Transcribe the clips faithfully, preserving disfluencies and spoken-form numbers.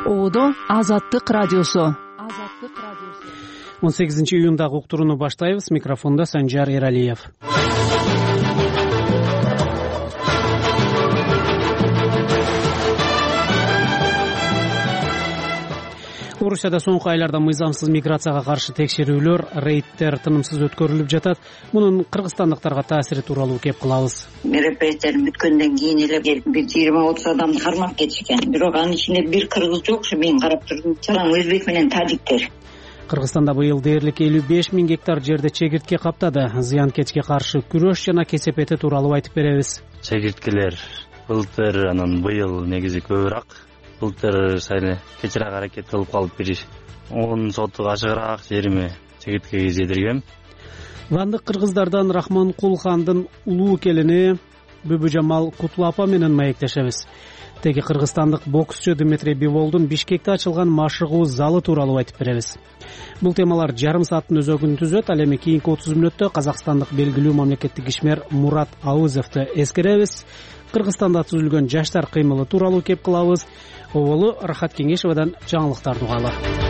Оодо Азаттык радиосу. он сегизинчи июндагы уктурууну баштайбыз. Микрофондо Санжар Эралиев. Орусияда соңку айларда мыйзамсыз миграцияга каршы текшерүүлөр, рейдтер тынымсыз өткөрүлүп жатат. Мунун кыргызстандыктарга таасири тууралуу кеп кылабыз. Мероприятиялар бүткөндөн кийин эле келип бир жыйырма отуз адамды кармап кетишкен. Бирок анын ичинде бир кыргыз жок. Мен карап турдум. Жалаң өзбек менен тажиктер. Кыргызстанда быйыл дээрлик элүү беш миң гектар жерде чегиртке каптады. Зыянкечке каршы күрөш жана кесепети тууралуу айтып беребиз. Чегирткелер былтыр анан быйыл негизи көбүрөөк. Былтыр сайын кечирээк аракет кылып калып бир он сотук ашыгыраак жериме чегирткеге жетиргем. Вандык кыргыздардан Рахманкул хандын улуу келини Бүбүжамал Кутлапа менен маектешебиз. Теги кыргызстандык боксчу Дмитрий Биволдун Бишкекте ачылган машыгуу залы тууралуу айтып беребиз. Бул темалар жарым сааттын өзөгүн түзөт. Ал эми кийинки отуз мүнөттө казакстандык белгилүү мамлекеттик ишмер Мурат Аузовду эскеребиз. Кыргызстанда түзүлгөн жаштар кыймылы тууралуу кеп кылабыз. Оболу Рахат Кеңешовадан жаңылыктарды угалы.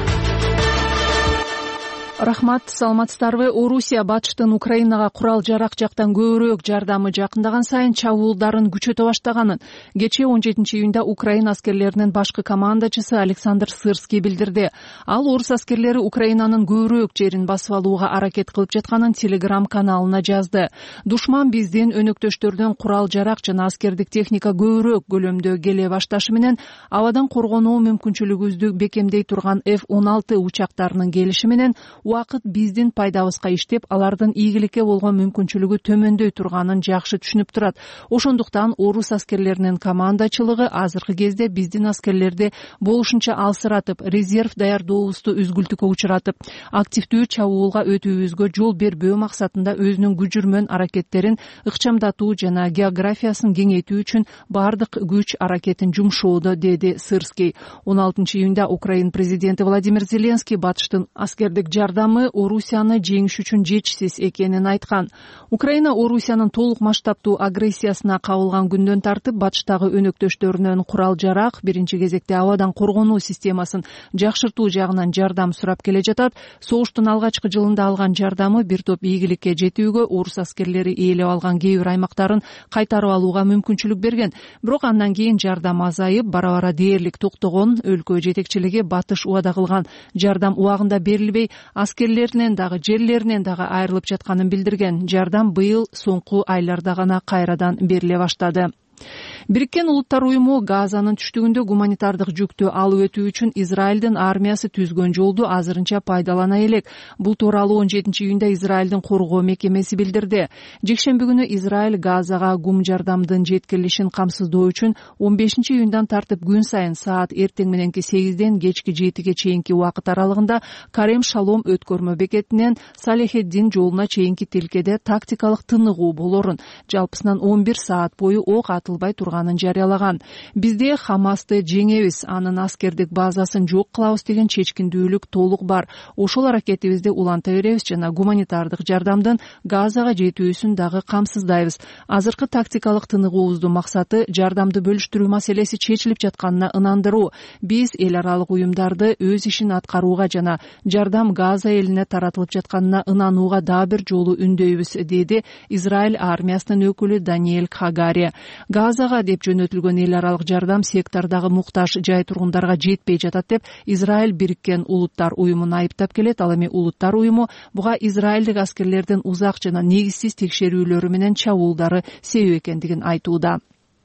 Рахмат, саламатсыздарбы? Орусия батыштын Украинага курал жарак жактан көбүрөөк жардамы жакындаган сайын чабуулдарын күчөтө баштаганын кечээ он жетинчи июнда Украина аскерлеринин башкы командачысы Александр Сырский билдирди. Ал орус аскерлери Украинанын көбүрөөк жерин басып алууга аракет кылып жатканын Telegram каналына жазды. Душман биздин өнөктөштөрдөн курал жарак жана аскердик техника көбүрөөк көлөмдө келе башташы менен абадан коргонуу мүмкүнчүлүгүбүздү бекемдей турган эф он алты учактарынын келиши менен убакыт биздин пайдабызга иштеп, алардын ийгиликке болгон мүмкүнчүлүгү төмөндөй турганын жакшы түшүнүп турат. Ошондуктан орус аскерлеринин командачылыгы азыркы кезде биздин аскерлерди болушунча алсыратып, резерв даярдообузду үзгүлтүккө учуратып, активдүү чабуулга өтүүбүзгө жол бербөө максатында өзүнүн күжүрмөн аракеттерин ыкчамдатуу жана географиясын кеңейтүү үчүн бардык күч аракетин жумшоодо, деди Сырский. он алтынчы июнда Украин президенти Владимир Зеленский батыштын аскердик жардамы Орусияны жеңиш үчүн жетишсиз экенин айткан. Украина Орусиянын толук масштабтуу агрессиясына кабылган күндөн тартып батыштагы өнөктөштөрүнөн курал жарак, биринчи кезекте абадан коргонуу системасын жакшыртуу жагынан жардам сурап келе жатат. Согуштун алгачкы жылында алган жардамы бир топ ийгиликке жетүүгө, орус аскерлери ээлеп алган кээ бир аймактарын кайтарып алууга мүмкүнчүлүк берген. Бирок андан кийин жардам азайып, бара-бара дээрлик токтогон. Өлкө жетекчилиги батыш убада кылган жардам убагында берилбей, аскерлеринен дагы жерлеринен дагы айрылып жатканын билдирген. Жардам быйыл соңку айларда гана кайрадан бериле баштады. Бириккен Улуттар уюму Газанын түштүгүндө гуманитардык жүктү алып өтүү үчүн Израилдин армиясы түзгөн жолду азырынча пайдалана элек. Бул тууралуу он жетинчи июнда Израилдин коргоо мекемеси билдирди. Жекшемби күнү Израиль Газага гум жардамдын жеткирилишин камсыздоо үчүн он бешинчи июндан тартып күн сайын саат эртең мененки сегизден кечки жетиге чейинки убакыт аралыгында Карем Шалом өткөрмө бекетинен Салехеддин жолуна чейинки тилкеде тактикалык тыныгуу болорун, жалпысынан он бир саат бою ок атылбай турганын жарыялаган. Бизде Хамасты жеңебиз, анын аскердик базасын жок кылабыз деген чечкиндүүлүк толук бар. Ошол аракетибизди уланта беребиз жана гуманитардык жардамдын Газага жетүүсүн дагы камсыздайбыз. Азыркы тактикалык тыныгуубуздун максаты жардамды бөлүштүрүү маселеси чечилип жатканына ынандыруу. Биз эл аралык уюмдарды өз ишин аткарууга жана жардам Газа элине таратылып жатканына ынанууга дагы бир жолу үндөйбүз, деди Израиль армиясынын өкүлү Даниэль Хагари. Газага деп жөнөтүлгөн эл аралык жардам сектордагы муктаж жай тургундарга жетпей жатат деп Израиль Бириккен Улуттар уюмун айыптап келет. Ал эми Улуттар уюму буга Израилдик аскерлердин узак жана негизсиз текшерүүлөрү менен чабуулдары себеп экендигин айтууда.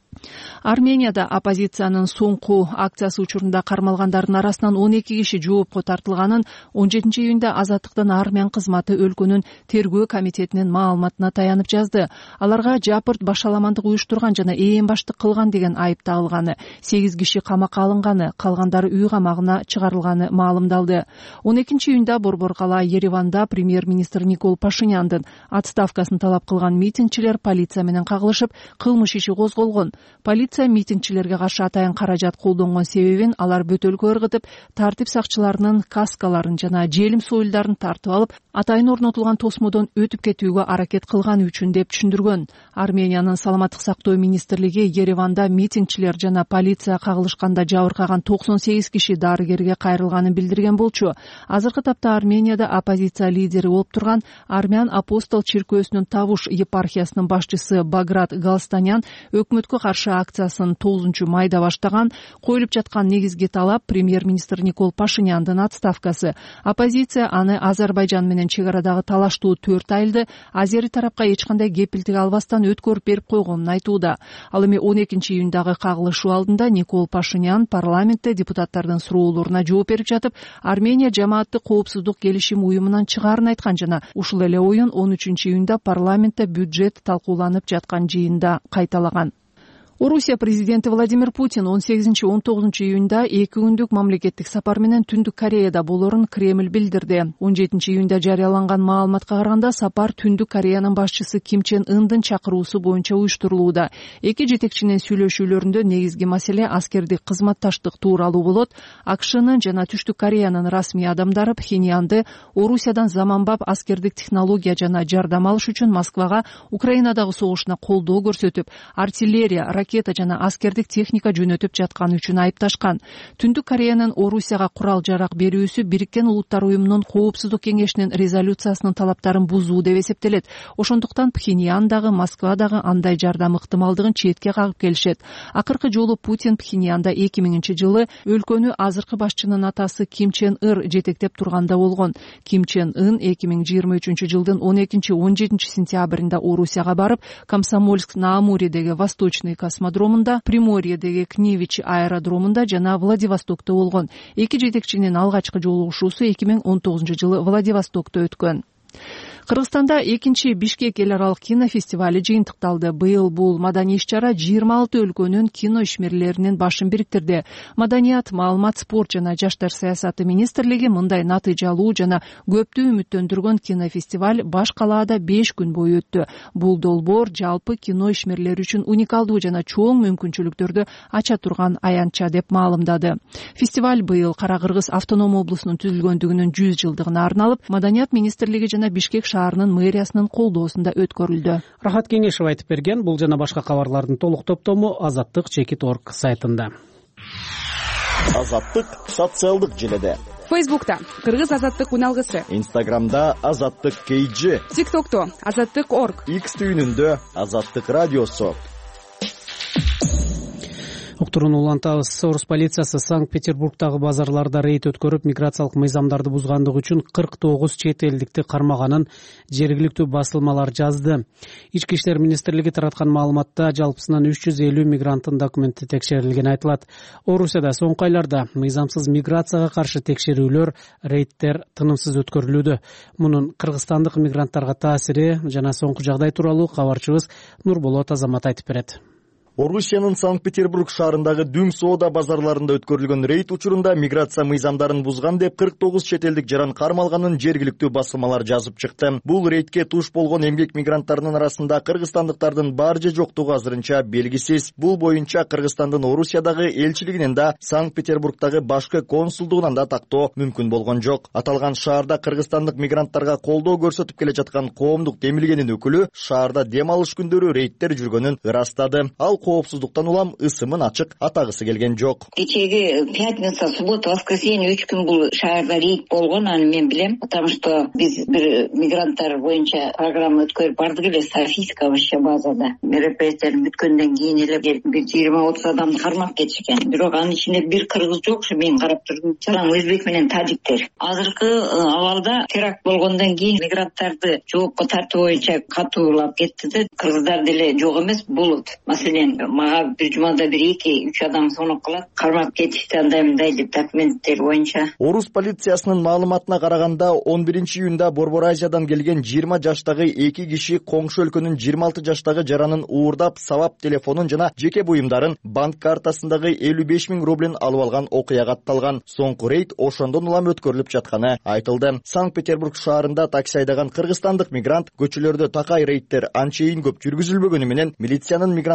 Арменияда оппозициянын соңку акциясы учурунда кармалгандардын арасынан он эки киши жоопко тартылганын он жетинчи июнда Азаттыктын армян кызматы өлкөнүн тергөө комитетинин маалыматына таянып жазды. Аларга жапырт башаламандык уюштурган жана ээн баштык кылган деген айып тагылганы, сегиз киши камакка алынганы, калгандары үй камагына чыгарылганы маалымдалды. он экинчи июнда Борбор кала Ереванда премьер-министр Никол Пашиняндын отставкасын талап кылган митингчилер полиция менен кагылышып, кылмыш иши козголгон. Полиция митингчилерге каршы атайын каражат колдонгон себебин алар бөтөлкө ыргытып, тартип сакчыларынын каскаларын жана желим союлдарын тартып алып, атайын орнотулган тосмодон өтүп кетүүгө аракет кылганы үчүн деп түшүндүргөн. Армениянын саламаттык сактоо министрлиги Ереванда митингчилер жана полиция кагылышканда жабыркаган токсон сегиз киши дарыгерге кайрылганын билдирген болчу. Азыркы тапта Арменияда оппозиция лидери болуп турган Армян апостол чиркөөсүнүн Тавуш епархиясынын башчысы Баграт Галстанян өкмөткө каршы акциясын тогузунчу майда баштаган. Коюлуп жаткан негизги талап премьер-министр Никол Пашиняндын отставкасы. Оппозиция аны Азербайжан менен чек арадагы талаштуу төрт айылды азери тарапка эч кандай кепилдик албастан өткөрүп берип койгонун айтууда. Ал эми он экинчи июндагы кагылышуу алдында Никол Пашинян парламентте депутаттардын суроолоруна жооп берип жатып, Армения жамааттык коопсуздук келишим уюмунан чыгаарын айткан жана ушул эле оюн он үчүнчү июнда парламентте бюджет талкууланып жаткан жыйында кайталаган. Орусия президенти Владимир Путин он сегизинчи он тогузунчу июнда эки күндүк мамлекеттик сапар менен Түндүк Кореяда болорун Кремль билдирди. он жетинчи июнда жарыяланган маалыматка караганда сапар Түндүк Кореянын башчысы Ким Чен Ындын чакыруусу боюнча уюштурулууда. Эки жетекчинин сүйлөшүүлөрүндө негизги маселе аскердик кызматташтык тууралуу болот. АКШнын жана Түштүк Кореянын расмий адамдары Пхеньянды Орусиядан заманбап аскердик технология жана жардам алыш үчүн Москвага Украинадагы согушуна колдоо көрсөтүп, артиллерия, ракета жана аскердик техника жөнөтүп жатканы үчүн айыпташкан. Түндүк Кореянын Орусияга курал жарак берүүсү Бириккен Улуттар уюмунун Коопсуздук кеңешинин резолюциясынын талаптарын бузуу деп эсептелет. Ошондуктан Пхеньян дагы Москва дагы андай жардам ыктымалдыгын четке кагып келишет. Акыркы жолу Путин Пхеньянда эки миңинчи жылы өлкөнү азыркы башчынын атасы Ким Чен Ыр жетектеп турганда болгон. Ким Чен Ын эки миң жыйырма үчүнчү жылдын он экинчи он жетинчи сентябрында Орусияга барып, Комсомольск-на-Амуредеги Восточный космодромунда, Приморьедеги Кневич аэродромунда жана Владивостокто болгон. Эки жетекчинин алгачкы жолугушуусу эки миң он тогузунчу жылы Владивостокто өткөн. Кыргызстанда экинчи Бишкек эл аралык кинофестивали жыйынтыкталды. Быйыл бул маданий иш-чара жыйырма алты өлкөнүн кино ишмерлеринин башын бириктирди. Маданият, маалымат, спорт жана жаштар саясаты министрлиги мындай натыйжалуу жана көптү үмүттөндүргөн кинофестиваль баш калаада беш күн бою өттү. Бул долбоор жалпы кино ишмерлери үчүн уникалдуу жана чоң мүмкүнчүлүктөрдү ача турган аянтча деп маалымдады. Фестиваль быйыл Кара Кыргыз автоном облусунун түзүлгөндүгүнүн жүз жылдыгына арналып, Маданият министрлиги жана Бишкек шаарынын мэриясынын колдоосунда өткөрүлдү. Рахат Кеңешев айтып берген. Бул жана башка кабарлардын толук топтому Азаттык чекит точка орг сайтында. Азаттык социалдык желеде. Фейсбукта Кыргыз Азаттык уналгысы. Инстаграмда Азаттык кейджи. ТикТокто Азаттык точка орг. Икс түйүнүндө Азаттык радиосу. Уктуруну улантабыз. Орус полициясы Санкт-Петербургдагы базарларда рейд өткөрүп, миграциялык мыйзамдарды бузгандыгы үчүн кырк тогуз чет элдикти кармаганын жергиликтүү басылмалар жазды. Ички иштер министрлиги тараткан маалыматта жалпысынан үч жүз элүү мигранттын документи текшерилгени айтылат. Орусияда соңку айларда мыйзамсыз миграцияга каршы текшерүүлөр, рейдтер тынымсыз өткөрүлүүдө. Мунун кыргызстандык мигранттарга таасири жана соңку жагдай тууралуу кабарчыбыз Нурболот Азамат айтып берет. Орусиянын Санкт-Петербург шаарындагы Дүң соода базарларында өткөрүлгөн рейд учурунда миграция мыйзамдарын бузган деп кырк тогуз чет элдик жаран кармалганын жергиликтүү басылмалар жазып чыкты. Бул рейдке туш болгон эмгек мигранттарынын арасында кыргызстандыктардын бар же жоктугу азырынча белгисиз. Бул боюнча Кыргызстандын Орусиядагы элчилигинен да, Санкт-Петербургдагы башкы консулдугунан да тактоо мүмкүн болгон жок. Аталган шаарда кыргызстандык мигранттарга колдоо көрсөтүп келе жаткан коомдук демилгенин өкүлү шаарда дем алыш күндөрү рейдтер жүргөнүн ырастады. Ал коопсуздуктан улам ысымын ачык атагысы келген жок. Кечеги пятница, суббота, воскресенье үч күн бул шаарда рейд болгон, аны мен билем, потому что биз бир мигранттар боюнча программа өткөрүп бардык эле, Софийская вообще базада. Мероприятие бүткөндөн кийин эле бир жыйырма отуз адамды кармап кетишкен. Бирок анын ичинде бир кыргыз жок, мен карап турдум. Чалаң өзбек менен тажиктер. Азыркы абалда теракт болгондон кийин мигранттарды жоопко тартуу боюнча катуулап кетти да, кыргыздар деле жок эмес болот. Маселен, мага бир жумада бир эки үч адам сонук кылат, кармап кетишти андай мындай деп документтер боюнча. Орус полициясынын маалыматына караганда он биринчи июнда Борбор Азиядан келген жыйырма жаштагы эки киши коңшу өлкөнүн жыйырма алты жаштагы жаранын уурдап, сабап телефонун жана жеке буюмдарын, банк картасындагы элүү беш миң рублин алып алган окуяга атталган. Соңку рейд ошондон улам өткөрүлүп жатканы айтылды. Санкт-Петербург шаарында такси айдаган кыргызстандык мигрант көчөлөрдө такай рейдтер анчейин көп жүргүзүлбөгөнү менен милициянын мигранттарга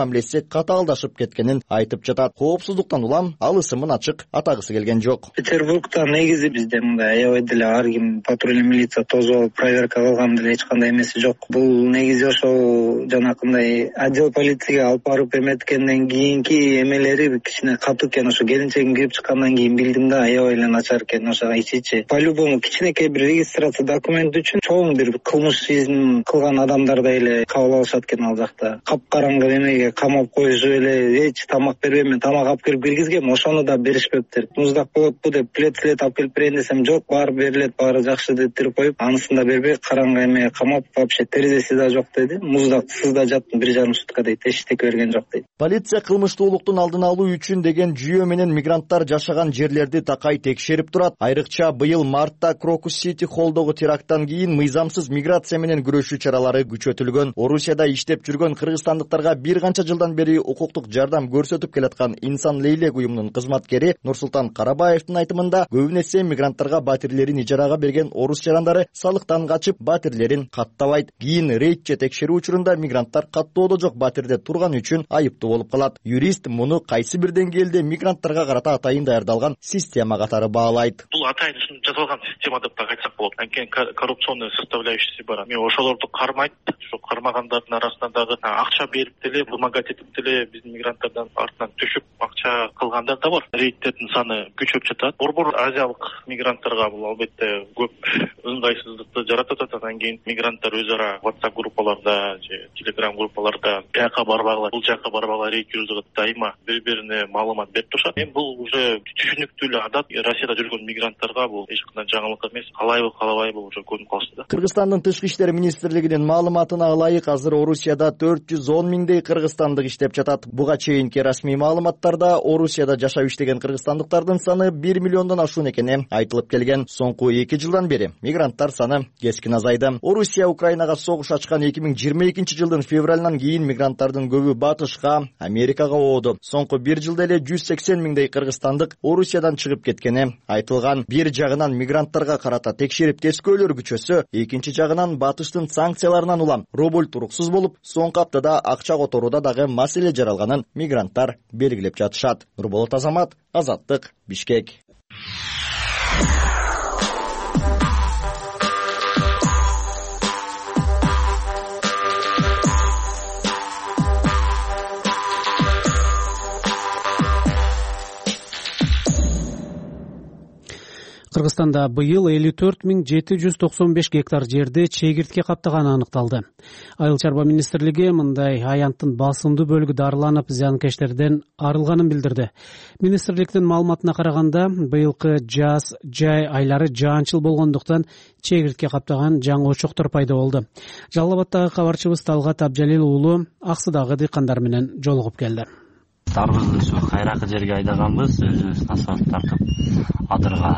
мамилеси катаалдашып кеткенин айтып жатат. Коопсуздуктан улам ал ысымын ачык атагысы келген жок. Петербургда негизи бизде мындай аябай деле ар ким патрульный милиция тосуп алып проверка кылган деле эч кандай эмеси жок. Бул негизи ошол жанакындай отдел полицияга алып барып эметкенден кийинки эмелери кичине катуу экен. Ошо келинчегим кирип чыккандан кийин билдим да, аябай эле начар экен. Ошого ичи-ичи по-любому кичинекей бир регистрация документ үчүн чоң бир кылмыш ишин кылган адамдардай эле кабыл алышат экен ал жакта. Капкараңгы эмеге камап коюшуп эле эч тамак бербейм, мен тамак алып келип киргизгем, ошону да беришпептир. Муздак болотпу деп плед-след алып келип берейин десем, жок, баары берилет, баары жакшы дептирип коюп, анысын да бербей караңгы эмеге камап, вообще терезеси да жок деди. Муздак сызда жаттым бир жарым сутка дейт, эчтеке берген жок дейт. Полиция кылмыштуулуктун алдын алуу үчүн деген жүйө менен мигранттар жашаган жерлерди такай текшерип турат. Айрыкча быйыл мартта Крокус Сити холдогу теракттан кийин мыйзамсыз миграция менен күрөшүү чаралары күчөтүлгөн. Орусияда иштеп жүргөн кыргызстандыктарга бир канча жылдан бери укуктук жардам көрсөтүп келаткан Инсан Лейлек уюмунун кызматкери Нурсултан Карабаевдин айтымында, көбүн эсе мигранттарга батирлерин ижарага берген орус жарандары салыктан качып, батирлерин каттабайт. Кийин рейд же текшерүү учурунда мигранттар каттоодо жок батирде турган үчүн айыптуу болуп калат. Юрист муну кайсы бир деңгээлде мигранттарга карата атайын даярдалган система катары баалайт. Бул атайын жасалган система деп да айтсак болот. Анткени коррупционный составляющийси бар. Мен ошолорду кармайт, ошо кармагандардын арасында дагы акча берип деле, вымогать этип деле биздин мигранттардан артынан түшүп акча кылгандар да бар. Рейдтердин саны күчөп жатат. Борбор азиялык мигранттарга бул албетте көп ыңгайсыздыкты жаратат. Андан кийин мигранттар өз ара WhatsApp группаларда же Telegram группаларда бияка барбагыла, бул жака барбагыла рейд жүргүзүп дайыма бири-бирине маалымат берип турушат. Эми бул уже түшүнүктүү эле адат. Россияда жүргөн мигранттарга бул эч кандай жаңылык эмес. Калайбы калабайбы уже көрүнүп калышты да. Кыргызстандын тышкы иштер министрлигинин маалыматына ылайык, азыр Орусияда төрт жүз он миңдей кыргызстандык иштеп жатат. Буга чейинки расмий маалыматтарда Орусияда жашап иштеген кыргызстандыктардын саны бир миллиондон ашуун экени айтылып келген. Соңку эки жылдан бери мигранттар саны кескин азайды. Орусия Украинага согуш ачкан эки миң жыйырма экинчи жылдын февралынан кийин мигранттардын көбү батышка, Америкага ооду. Соңку бир жылда эле жүз сексен миңдей кыргызстандык Орусиядан чыгып кеткени айтылган. Бир жагынан мигранттарга карата текшерип тескөөлөр күчөсө, экинчи жагынан батыштын санкцияларынан улам рубль туруксуз болуп, соңку аптада акча которууда дагы маселе жаралганын мигранттар белгилеп жатышат. Нурболот Азамат, Азаттык, Бишкек. Кыргызстанда быйыл элүү төрт миң жети жүз токсон беш гектар жерди чегиртке каптаганы аныкталды. Айыл чарба министрлиги мындай аянттын басымдуу бөлүгү дарыланып, зыянкечтерден арылганын билдирди. Министрликтин маалыматына караганда, быйылкы жаз жай айлары жаанчыл болгондуктан чегиртке каптаган жаңы очоктор пайда болду. Жалал Абадтагы кабарчыбыз Талгат Абжалил уулу Аксыдагы дыйкандар менен жолугуп келди. Дарбызды ушу кайракы жерге айдаганбыз, өзүбүз асфальт тартып адырга.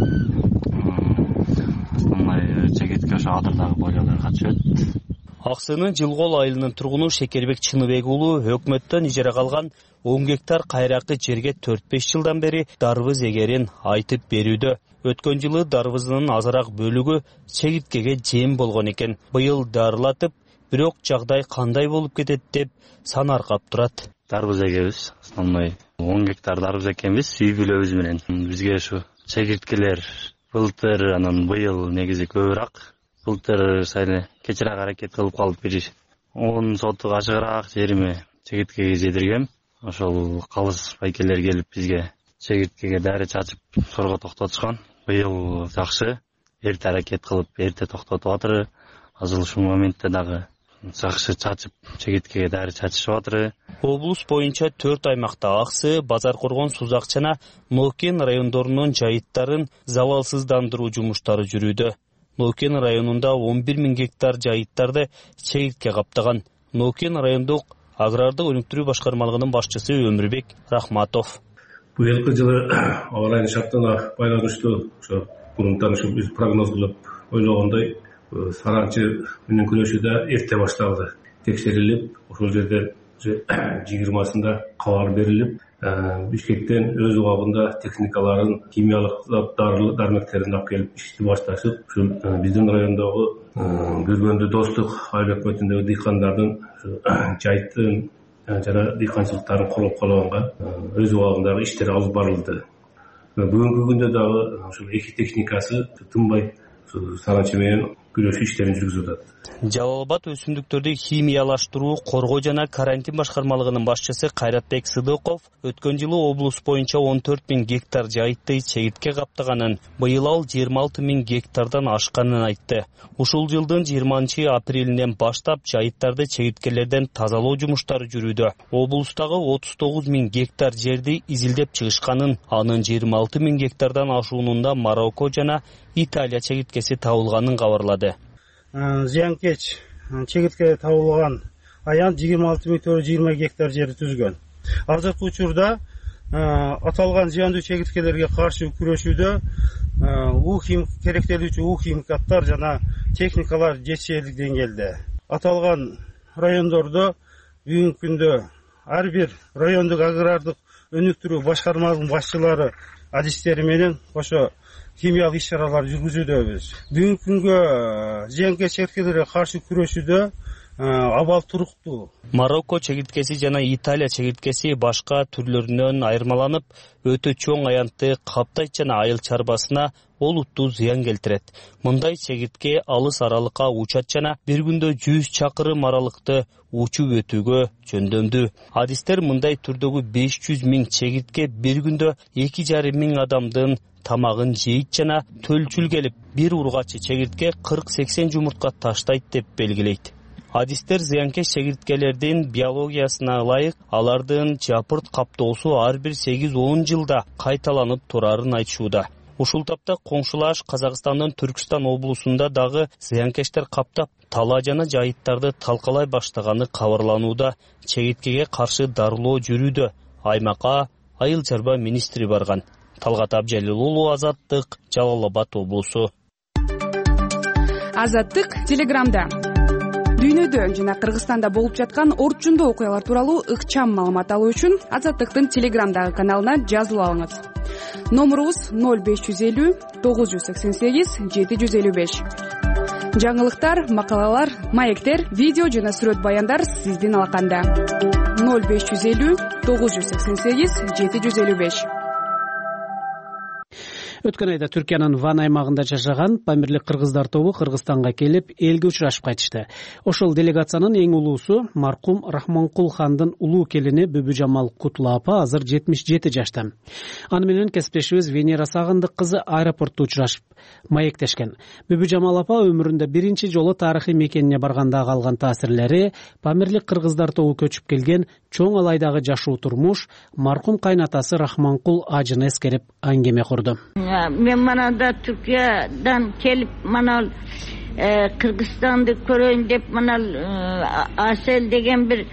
Основной чегиртке ошо адырдагы бойлорго чөт. Аксынын Жылгол айылынын тургуну Шекербек Чыныбек уулу өкмөттөн ижарага алган он гектар кайракы жерге төрт беш жылдан бери дарбыз эгерин айтып берүүдө. Өткөн жылы дарбызынын азыраак бөлүгү чегирткеге жем болгон экен. Быйыл дарылатып, бирок жагдай кандай болуп кетет деп санаркап турат. Дарбыз эгебиз, основной он гектар дарбыз экенбиз, үй бүлөбүз менен. Бизге ушу чегирткелер былтыр, анан быйыл негизи көбүрөөк. Былтыр сайын кечирээк аракет кылып калып бир он сотук ашыгыраак жериме чегирткеге жедиргем. Ошол калыс байкелер келип бизге чегирткеге дары чачып сорго токтотушкан. Быйыл жакшы, эрте аракет кылып эрте токтотуп атыр. Азыр ушул моментте дагы жакшы чачып чегирткеге дары чачышып атыр. Облус боюнча төрт аймакта Аксы, Базар Коргон, Сузак жана Нокен райондорунун жайыттарын залалсыздандыруу жумуштары жүрүүдө. Нокен районунда он бир миң гектар жайыттарды чегиртке каптаган. Нокен райондук агрардык өнүктүрүү башкармалыгынын башчысы Өмүрбек Рахматов. Быйылкы жылы аба ырайынын шарттарына байланыштуу ошо мурунтан ушу биз прогноз кылып ойлогондой саранчы менен күрөшүү да эрте башталды. Текшерилип, ошол жерде жыйырмасында кабар берилип, Бишкектен өз убагында техникаларын, химиялык дармектерин алып келип ишти башташып, ушул биздин райондогу Гүргөндү Достук айыл өкмөтүндөгү дыйкандардын жайыттын жана дыйканчылыктарын колго калаганга өз убагындагы иштер алып барылды. Бүгүнкү күндө дагы ушул эки техникасы тынбай саранчы менен күрөшүү иштерин жүргүзүп атат. Жалал Абад өсүмдүктөрдү химиялаштыруу, коргоо жана карантин башкармалыгынын башчысы Кайратбек Сыдыков өткөн жылы облус боюнча он төрт миң гектар жайытты чегитке каптаганын, быйыл ал жыйырма алты миң гектардан ашканын айтты. Ушул жылдын жыйырманчы апрелинен баштап жайыттарды чегиткелерден тазалоо жумуштары жүрүүдө. Облустагы отуз тогуз миң гектар жерди изилдеп чыгышканын, анын жыйырма алты миң гектардан ашуунунда Марокко жана Италия чегиткеси табылганын кабарлады. Зыянкеч чегитке табылган аян жыйырма алты миң төрт жүз жыйырма гектар жерди түзгөн. Азыркы учурда аталган зыяндуу чегиткелерге каршы күрөшүүдө ухим керектелүүчү ухимикаттар жана техникалар жетишерлик деңгээлде. Аталган райондордо бүгүнкү күндө ар бир райондук агрардык өнүктүрүү башкармалыгынын башчылары адистери менен кошо химиялык иш-чаралар жүргүзүүдөбүз. Бүгүнкү күнгө зыянкеч чегиткелерге каршы күрөшүүдө абал туруктуу. Марокко чегиткеси жана Италия чегиткеси башка түрлөрүнөн айырмаланып, өтө чоң аянтты каптайт жана айыл чарбасына олуттуу зыян келтирет. Мындай чегитке алыс аралыкка учат жана бир күндө жүз чакырым аралыкты учуп өтүүгө жөндөмдүү. Адистер мындай түрдөгү беш жүз миң чегитке бир күндө эки жарым миң адамдын тамагын жейт жана төлчүл келип, бир ургачы чегитке кырк сексен жумуртка таштайт деп белгилейт. Адистер зыянкеч чегиткелердин биологиясына ылайык алардын жапырт каптоосу ар бир сегиз он жылда кайталанып турарын айтышууда. Ушул тапта коңшулаш Казакстандын Түркстан облусунда дагы зыянкечтер каптап, тала жана жайыттарды талкалай баштаганы кабарланууда. Чегиткеге каршы дарылоо жүрүүдө. Аймакка айыл чарба министри барган. Талгат Абжалил уулу, Азаттык, Жалал Абад облусу. Азаттык Телеграмда. Дүйнөдө жана Кыргызстанда болуп жаткан орчундуу окуялар тууралуу ыкчам маалымат алуу үчүн Азаттыктын Телеграмдагы каналына жазылып алыңыз. Номурубуз ноль беш жүз элүү тогуз жүз сексен сегиз жети жүз элүү беш. Жаңылыктар, макалалар, маектер, видео жана сүрөт баяндар сиздин алаканда. ноль беш жүз элүү тогуз жүз сексен сегиз жети жүз элүү беш. Өткөн айда Түркиянын Ван аймагында жашаган памирлик кыргыздар тобу Кыргызстанга келип, элге учурашып кайтышты. Ошол делегациянын эң улуусу маркум Рахманкул хандын улуу келини Бүбүжамал Кутла апа азыр жетимиш жети жашта. Аны менен кесиптешибиз Венера Сагындык кызы аэропортто учурашып маектешкен. Бүбүжамал апа өмүрүндө биринчи жолу тарыхый мекенине барганда калган таасирлери, памирлик кыргыздар тобу көчүп келген чоң алайдагы жашоо турмуш, маркум кайнатасы Рахманкул ажыны эскерип аңгеме курду. Мен манада Түркиядан келип, манал Кыргызстанды көрөйүн деп, манал Асел деген бир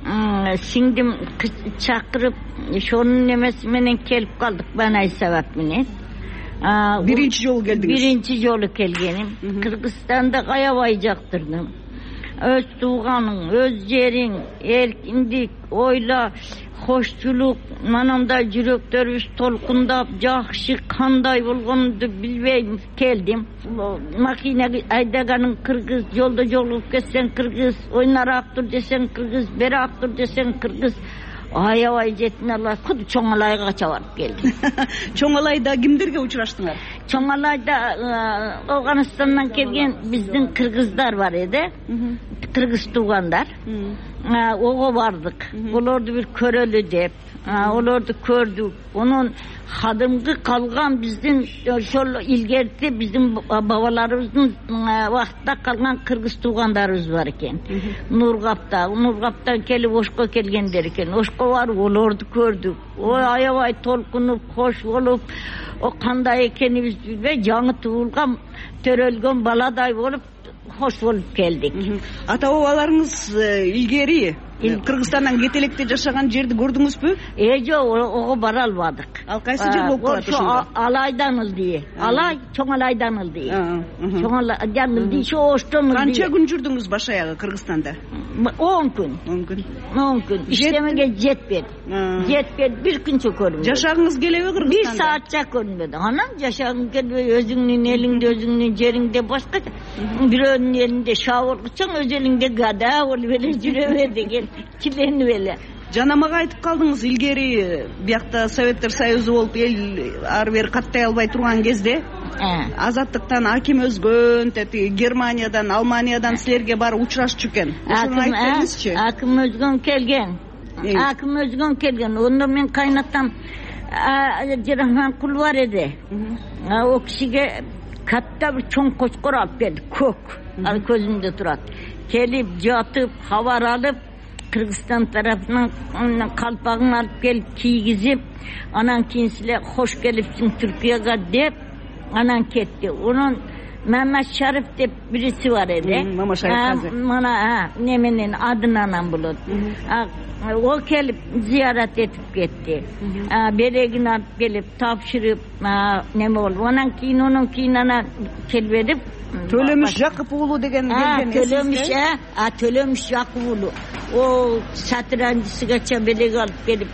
сиңдим чакырып, ошонун немеси менен келип калдык, банай сабап менен. Биринчи жолу келдиңиз? Биринчи жолу келгеним. Кыргызстанды аябай жактырдым. Өз тууганың, өз жериң, эркиндик, ойла, кошчулук, манамда жүрөктөрүбүз толкундап, жакшы кандай болгонду билбейм келдим. Макина айдаганын кыргыз, жолдо жолугуп кетсең кыргыз, ойнарак тур десең кыргыз, берак тур десең кыргыз. Аябай жеттин алар, куд чоң алайга кача барып келдим. Чоң алайда кимдерге учураштыңар? Чоң алайда Афганистандан келген биздин кыргыздар бар эди. Кыргыз туугандар. Ого бардык. Олорду бир көрөлү деп, олорду көрдүк. Онун кадимки калган биздин ошол илгерти биздин бабаларыбыздын вакытта калган кыргыз туугандарыбыз бар экен. Нургапта, Нургаптан келип Ошко келгендер экен. Ошко барып олорду көрдүк. Ой, аябай толкунуп, кош болуп, о кандай экенибизди билбей, жаңы туулган, төрөлгөн баладай болуп, хош болуп келдик. Ата бабаларыңыз илгери Кыргызстандан кете электе жашаган жерди көрдүңүзбү? Э, жок, ого бара албадык. Ал кайсы жер болуп калат ошондо? Алайдан ылдый. Алай, чоң алайдан ылдый. Чоң алайдан ылдый, ошо оштон ылдый. Канча күн жүрдүңүз баш аягы Кыргызстанда? он күн. он күн. он күн. Иштемеге жетпedi. Жетпedi, бир күнчө көрдүм. Жашагыңыз келеби Кыргызстанда? бир саатча көрүнбөдү. Анан жашагың келбей, өзүңдүн элиңде, өзүңдүн жериңде башкача. Бирөөнүн элинде шабыргычаң, өз элиңде гада болуп эле жүрөбө деген. Киленип эле. жана мага айтып калдыңыз, илгери биякта Советтер Союзу болуп эл ары бери каттай албай турган кезде азаттыктан аким өзгөн, тети Германиядан, Алманиядан силерге барып учурашчу экен. Ошону айтып бериңизчи. Аким өзгөн келген. Аким өзгөн келген. Онда мен кайнатам Жирахманкул бар эди. О кишиге катта бир чоң кочкор алып келди, көк. Ал көзүмдө турат. Келип жатып, хабар алып, Кыргызстан тарапынан калпагын алып келип кийгизип, анан кийин силер хош келипсиң Түркияга деп, анан кетти. Онун Мамат Шариф деп бириси бар эди. Мама Шариф. Мана неменен адынан болот. О келип зиярат этип кетти. Берегин алып келип тапшырып, неме болду. Анан кийин онун кийин анан келбедип Төлөмүш Жакып уулу деген келген. Төлөмүш, а Төлөмүш Жакып уулу. О сатыранчысыгача белек алып келип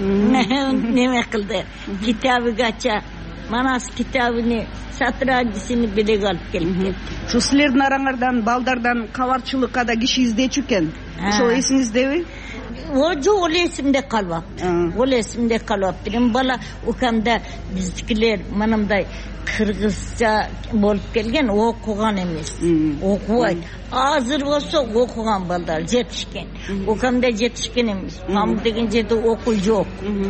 неме кылды. Китабыгача Манас китабыны сатыранчысыны белек алып келди. Ушу силердин араңардан балдардан кабарчылыкка да киши издечү экен. Ошол эсиңиздеби? О жок, ол эсимде калбаптыр. Ол эсимде калбаптыр. Эми бала укамда биздикилер манамдай кыргызча болуп келген, окуган эмес. Окубайт. Азыр болсо окуган балдар жетишкен. Укамда жетишкен эмес. Мамы деген жерде окуу жок.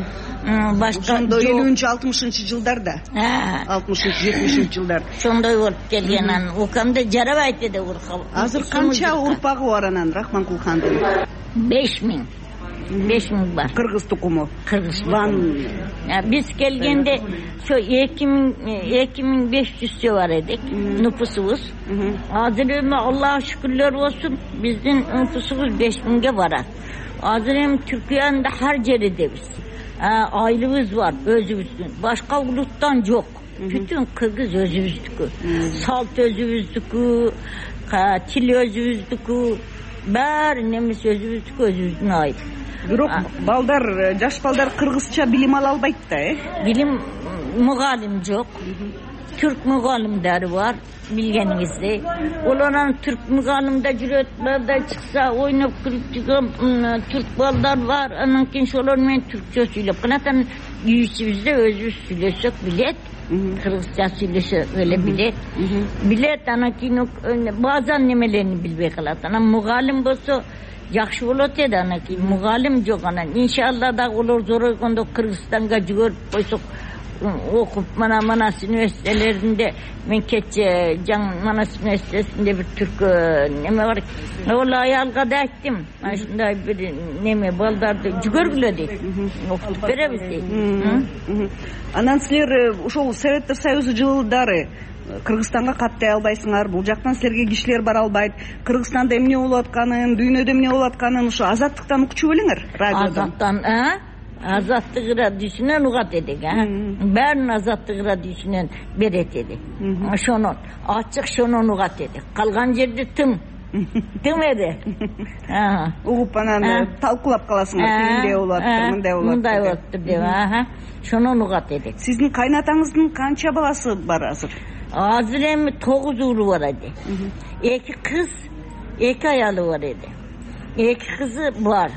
Башка элүүнчү алтымышынчы жылдарда. алтымышынчы жетимишинчи жылдар. Ошондой болуп келген. Анан укамда жарабайт эди уркап. Азыр канча урпагы бар анан Рахманкул хандын? беш миң. беш миң бар. Кыргыз тукуму. Кыргыз ван. Биз келгенде ошо эки миң беш жүзчө бар эдик. Нупусубуз. Азыр эми Аллага шүкүрлөр болсун, биздин нупусубуз беш миңге барат. Азыр эми Түркиянын ар жеридебиз. Айлыбыз бар, өзүбүздүн. Башка улуттан жок. Бүтүн Кыргыз өзүбүздүкү. Салт өзүбүздүкү, тил өзүбүздүкү, баары немес өзүбүздүкү, өзүбүздүн айыл. Бирок балдар, жаш балдар кыргызча билим ала албайт да, э? Билим мугалим жок. Türk mugallimleri var bilgeniңizde. Олардан Türk mugallimde жүрөт, балдар чыкса ойноп күлүп жүргөн Türk балдар бар. Анан кийин ошолор менен түркчө сүйлөп калат. Үй ичибизде өзүбүз сүйлөсөк билет. Кыргызча сүйлөсө эле билет. Билет, анан кийин баазан немелерин билбей калат. Анан мугалим болсо жакшы болот эди. Анан кийин мугалим жок. Анан иншалла да олар зоройгондо Кыргызстанга жүгөрүп койсок, окуп мана Манас университелеринде, мен кече жаң Манас университесинде бир түркө неме бар. Ол аялга да айттым, ушундай бир неме балдарды жүгөргүлө дейт. Окутуп беребиз дейт. Анан силер ошол Советтер Союзу жылдары Кыргызстанга каттай албайсыңар, бул жактан силерге кишилер бара албайт. Кыргызстанда эмне болуп атканын, дүйнөдө эмне болуп атканын ошо азаттыктан укчу белиңер, радиодон. Азаттан, а? Азаттык радиосунан угат эдик, а? Баарын азаттык радиосунан берет эдик. Ошонун ачык шонун угат эдик. Калган жерде тым. Тым эди. Угуп анан талкуулап каласыңар, тиминде болуп атыр, мындай болуп атыр. Мындай болуп атыр деп, аха. Шонун угат эдик. Сиздин кайнатаңыздын канча баласы бар азыр? Азыр эми тогуз уулу бар эди. Эки кыз, эки аялы бар эди. Эки кызы бар.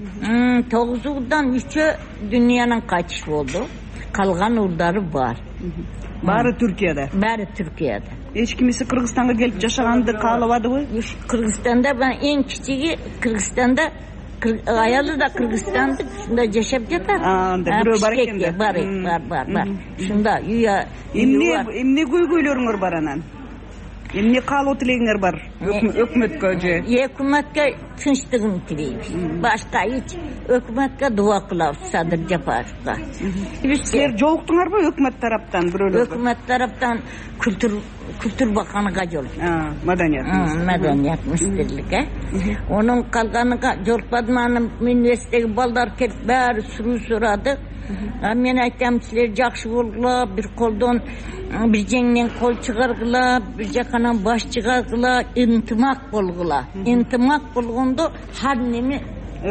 Тогуз уулдан үчөө дүйнөнүн кайтыш болду. Калган уулдары бар. Баары Түркияда. Баары Түркияда. Эч кимиси Кыргызстанга келип жашаганды каалабадыбы? Кыргызстанда эң кичиги Кыргызстанда, аялы да Кыргызстанда ушунда жашап жатат. Анда бирөө бар экен да. Бар, бар, бар, бар. Ушунда үйө эмне эмне көйгөйлөрүңөр бар анан? Эмне каалоо тилегиңер бар өкмөткө же? Өкмөткө тынчтыгын тилейбиз. Башка эч өкмөткө дуа кылабыз Садыр Жапаровго. Силер жолуктуңарбы өкмөт тараптан бирөөлөр? Өкмөт тараптан күлтүр күлтүр баканыга жолуктум. Маданият. Маданият министрлиги, э? Онун калганыга жолукпадым. Анан университеттеги балдар келип баары суруу сурады. Мен айтам, силер жакшы болгула, бир колдон бир жеңнен кол чыгаргыла, бир жаканан баш чыгаргыла, интимак болгула. Интимак болгондо ар неме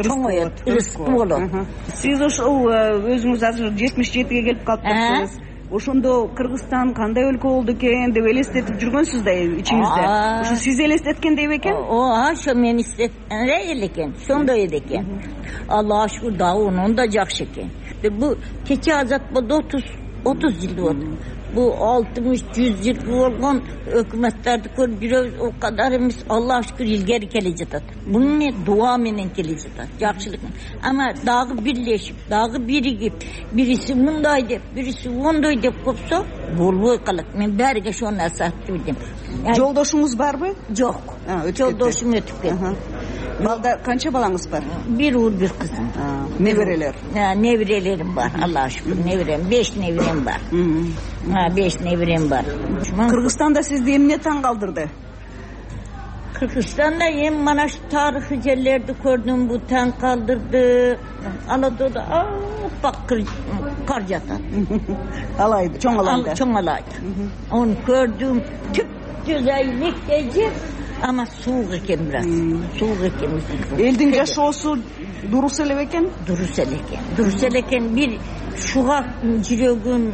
чоңоет, ырыскы болот. Сиз ошол өзүңүз азыр жетимиш жетиге келип калыптырсыз. ошондо Кыргызстан кандай өлкө болду экен деп элестетип жүргөнсүз да ичиңизде. Ошо сиз элестеткендей бекен? Ооба, ошо мен элестеткендей эле экен, ошондой эле экен. Аллага шүкүр, дагы онун да жакшы экен. Бу кече азат болду отуз жыл болду. Бу алтымыш жүз жыл болгон өкмөттөрдү көрүп жүрөбүз, о кадар эмес, Аллага шүкүр илгери келе жатат. Буну не дуа менен келе жатат, жакшылык. Ама дагы бирлешип, дагы биригип, бириси мындай деп, бириси ондой деп копсо, болбой калат. Мен бәригө ошол нерсе айтып билдим. Жолдошуңуз барбы? Жок. Жолдошум өтүп кетти. Балда канча балаңыз бар? Бир уул, бир кызым. Неберелер? Неберелерим бар, Аллага шүкүр, неберем, беш неберем бар. беш неберем бар. Кыргызстанда сизди эмне таң калтырды? Кыргызстанда эми мана ушу тарыхый жерлерди көрдүм, бу таң калтырды. Алатоодо аппак кар жатат. Алайды, чоң алайда. Чоң алайды. Onu көрдүм, түп жүз айнектей жер, ама суук экен бирок. Суук экен. Элдин жашоосу дурус эле бекен? Дурус эле экен. Дурус эле экен. Бир шуга жүрөгүн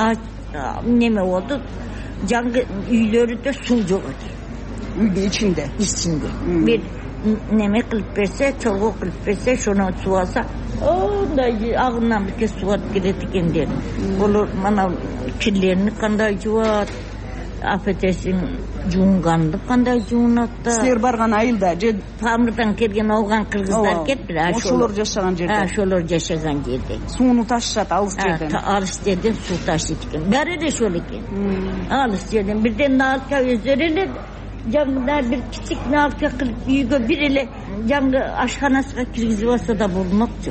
неме болду, жаңгы үйлөрүдө суу жок экен. Үйдө ичинде? Ичинде. Бир неме кылып берсе, чолго кылып берсе, шону суу алса, ондай агынан бирке суу алып келет экендер. Болор мана кирлерини кандай жуат, афетесин жуунганды кандай жуунат да. Силер барган айылда же Памырдан келген алган кыргыздар кетти. Ошолор жашаган жерде. Ошолор жашаган жерде. Сууну ташышат алыс жерден. Алыс жерден суу ташыйт экен. Баары эле ошол экен. Алыс жерден бирден налка өздөрү эле жаңгыда бир кичик налка кылып үйгө бир эле жаңгы ашканасына киргизип алса да болмокчу.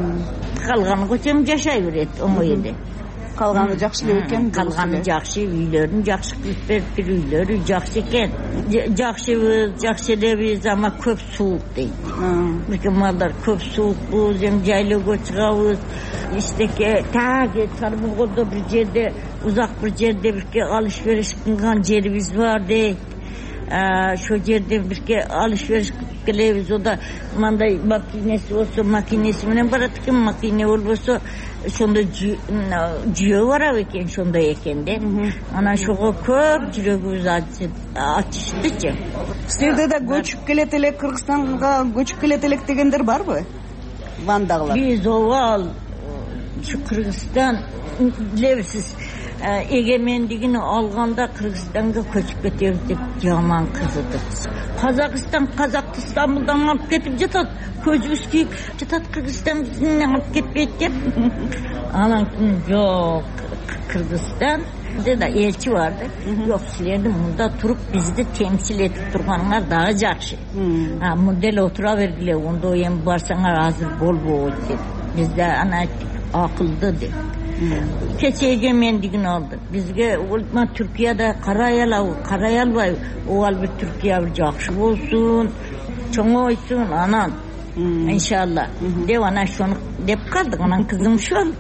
Калганы көчөм жашай берет оңой эле. Калганы жакшы эле экен. Калганы жакшы, үйлөрүн жакшы кылып бериптир, үйлөрү жакшы экен. Жакшыбыз, жакшы элебиз, ама көп суук дейт. Бирке малдар көп суукпуз, эми жайлоого чыгабыз. Иштеке таги Тарбугодо бир жерде, узак бир жерде бирке алыш бериш кылган жерибиз бар дейт. Ошо жерде бирке алыш бериш кылып келебиз. Ода мындай макинеси болсо, макинеси менен барат экен, макине болбосо ошондой жүйө бараб экен, ошондой экен де. Анан ошого көп жүрөгүбүз ачыштычы. Силерде да көчүп келет элек, Кыргызстанга көчүп келет элек дегендер барбы? Вандагылар. Биз обал ушу Кыргызстан билебизсиз, эгемендигин алганда Кыргызстанга көчүп кетебиз деп жаман кызыдык. Казакстан казакты Стамбулдан алып кетип жатат, көзүбүз кийип жатат, Кыргызстан бизден алып кетпейт деп. Анан жок, Кыргызстан да элчи барды. Жок, силердин мында туруп бизди темсил этип турганыңар дагы жакшы. А мында эле отура бергиле, ондо эми барсаңар азыр болбойт деп. Бизде ана акылды деп. Кече эгемендигин алды. Бизге улма Түркияда карай алабы, карай албайбы? Ол бир Түркия бир жакшы болсун, чоңойсун, анан иншалла деп анан ошону деп калдык. Анан кызым ошол.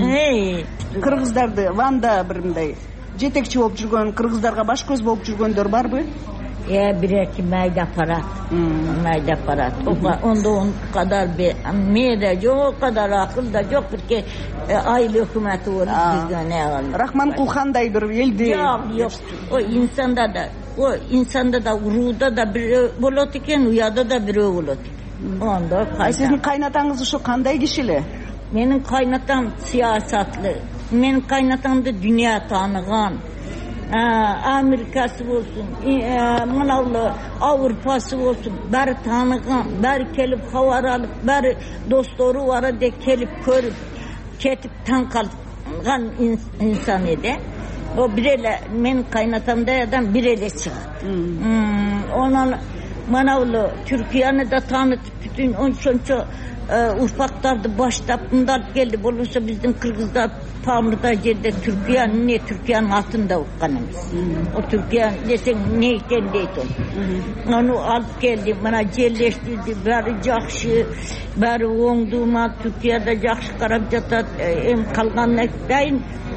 Кыргыздарды Ванда бир мындай жетекчи болуп жүргөн, кыргыздарга баш көз болуп жүргөндөр барбы? Э, бир-эки майда аппарат. Майда аппарат. Ондо он кадар мээде жок, кадар акылда жок, бирке айыл өкмөтү болуп жүргөн. Рахманкулхандай бир элди. Жок, жок. О инсанда да, о инсанда да, урууда да бирөө болот экен, уяда да бирөө болот экен. Ондо сиздин кайнатаңыз ошо кандай киши эле? Менин кайнатам саясатлы. Менин кайнатамды дүйнө тааныган. Америкасы болсун, мынау Аврупасы болсун, бәрі таныған, бәрі келіп хабар алып, бәрі достору бара де келіп көріп, кетіп таң қалған инсан еді. О біреле, мен кайнатамдай адам біреле шығады. Онан мынау Түркияны да танытып, бүтін оншончо ұрпақтарды баштап мындар келді. Болмаса біздің кыргыздар Памырда жерде Түркияны не Түркияның атында ұққан емес. О Түркия десең не екен дейді ол. Оны алып келді, мына жерлештірді, бәрі жақшы, бәрі оңды ма, Түркияда жақшы қарап жатады. Ем қалғанын айтайын,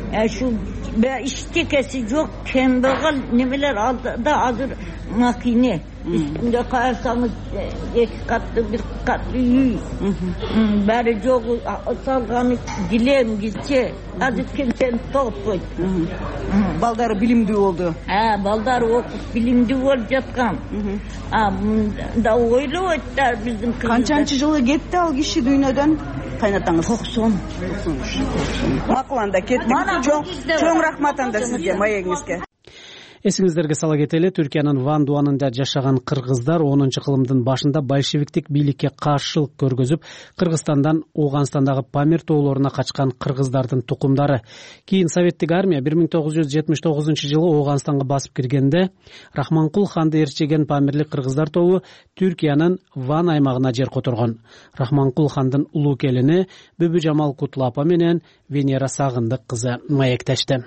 şu iştikesi yok, kembegal nemeler aldı da hazır makine. Üstünde koyarsanız iki katlı bir katlı yüz. Bari çok salganı dilem gitse azı kimsen toplayın. Балдары билимдүү болду. Ha, balдар okup bilimdi olup жаткан. Ha, da ойлойт да биздин кыз. Канчанчы жылы кетти ал киши дүйнөдөн? Кайнатаңыз токсон. Макул анда кеттик. Чоң рахмат анда сизге, маегиңизге. Эсиңиздерге сала кетели, Түркиянын Ван Дуанында жашаган кыргыздар онунчу кылымдын башында большевиктик бийликке каршылык көргөзүп, Кыргызстандан Ооганстандагы Памир тоолоруна качкан кыргыздардын тукумдары. Кийин Советтик армия бир миң тогуз жүз жетимиш тогузунчу жылы Ооганстанга басып киргенде, Рахманкул ханды ээрчеген памирлик кыргыздар тобу Түркиянын Ван аймагына жер которгон. Рахманкул хандын улуу келини Бүбүжамал Кутлапа менен Венера Сагындык кызы маектешти.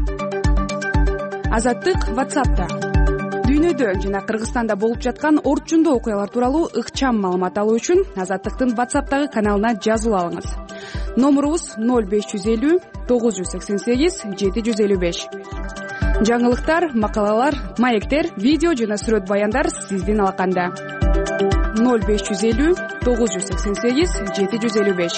Азаттык WhatsApp'та. Дүйнөдө жана Кыргызстанда болуп жаткан орчундуу окуялар тууралуу ыкчам маалымат алуу үчүн Азаттыктын WhatsApp'тагы каналына жазылып алыңыз. Номурубуз ноль беш жүз элүү тогуз жүз сексен сегиз жети жүз элүү беш. Жаңылыктар, макалалар, маектер, видео жана сүрөт баяндар сиздин алаканда. ноль беш жүз элүү тогуз жүз сексен сегиз жети жүз элүү беш.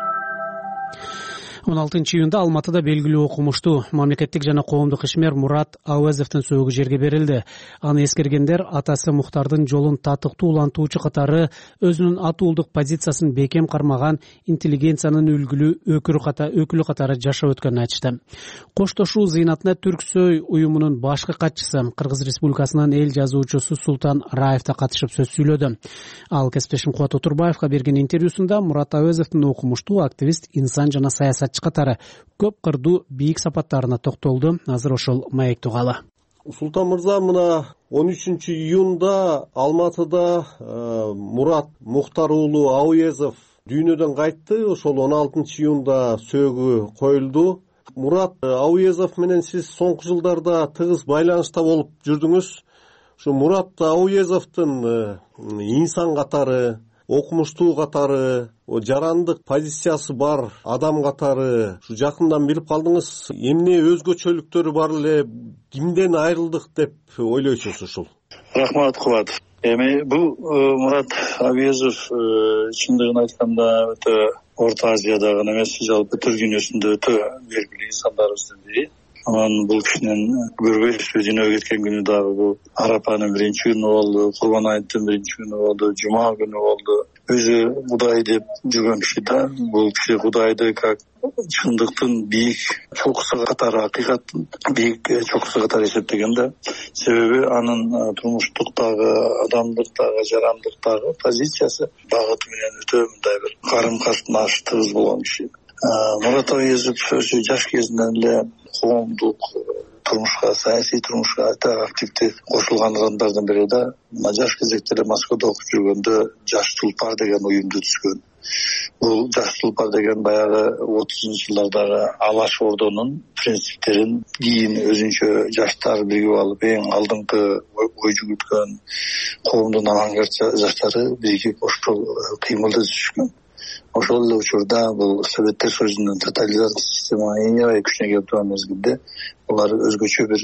он алтынчы июнда Алматыда белгилүү окумуштуу мамлекеттик жана коомдук ишмер Мурат Ауезовдун сөөгү жерге берилди. Аны эскергендер атасы Мухтардын жолун татыктуу улантуучу катары өзүнүн ат уулдук позициясын бекем кармаган интеллигенциянын үлгүлүү өкүлү катары жашап өткөнүн айтышты. Коштошуу зыйнатына Түрксөй уюмунун башкы катчысы, Кыргыз Республикасынын эл жазуучусу Султан Раев да катышып сөз сүйлөдү. Ал кесиптешим Кубат Отурбаевга берген интервьюсунда Мурат Ауезовдун окумуштуу активист, инсан жана саясатчы катары көп кырдуу бийик сапаттарына токтолду. Азыр ошол маек тугалы. Султан мырза, мына он үчүнчү июнда Алматыда э, Мурат Мухтар уулу Ауезов дүйнөдөн кайтты. Ошол он алтынчы июнда сөөгү коюлду. Мурат Ауезов менен сиз соңку жылдарда тыгыз байланышта болуп жүрдүңүз. Ушу Мурат Ауезовдун э, инсан катары, окумуштуу катары, жарандык позициясы бар адам катары ушу жакындан билип калдыңыз. Эмне өзгөчөлүктөрү бар эле, кимден айрылдык деп ойлойсуз ушул? Рахмат Кубат. Эми бул Мурат Ауезов чындыгын айтканда өтө Орто Азиядагы эмес, жалпы Түрк дүйнөсүндө өтө белгилүү инсандарыбыздын бири. Анан бул кишинин көрбөйсүз дүйнөгө кеткен күнү дагы бул Арапанын биринчи күнү болду, Курбан айттын биринчи күнү болду, Жума күнү болду. Өзү Кудай деп жүргөн киши да, бул киши Кудайды как чындыктын бийик чокусу катары, акыйкаттын бийик чокусу катары эсептеген да. Себеби анын турмуштуктагы, адамдыктагы, жарандыктагы позициясы багыты менен өтө мындай бир карым-катнаш тыгыз болгон киши. Мурат Ауезов өзү жаш кезинен эле коомдук турмушка, саясий турмушка өтө активдүү кошулган адамдардын бири да. Жаш кезекте эле Москвада окуп жүргөндө Жаш Тулпар деген уюмду түзгөн. Бул Жаш Тулпар деген баягы отузунчу жылдардагы Алаш Ордонун принциптерин кийин өзүнчө жаштар биригип алып, эң алдыңкы ой жүгүрткөн коомдун авангард жаштары биригип ошол кыймылды түзүшкөн. Ошол эле учурда бул Советтер Союзунун тоталитардык система эң аябай күчүнө келип турган мезгилде булар өзгөчө бир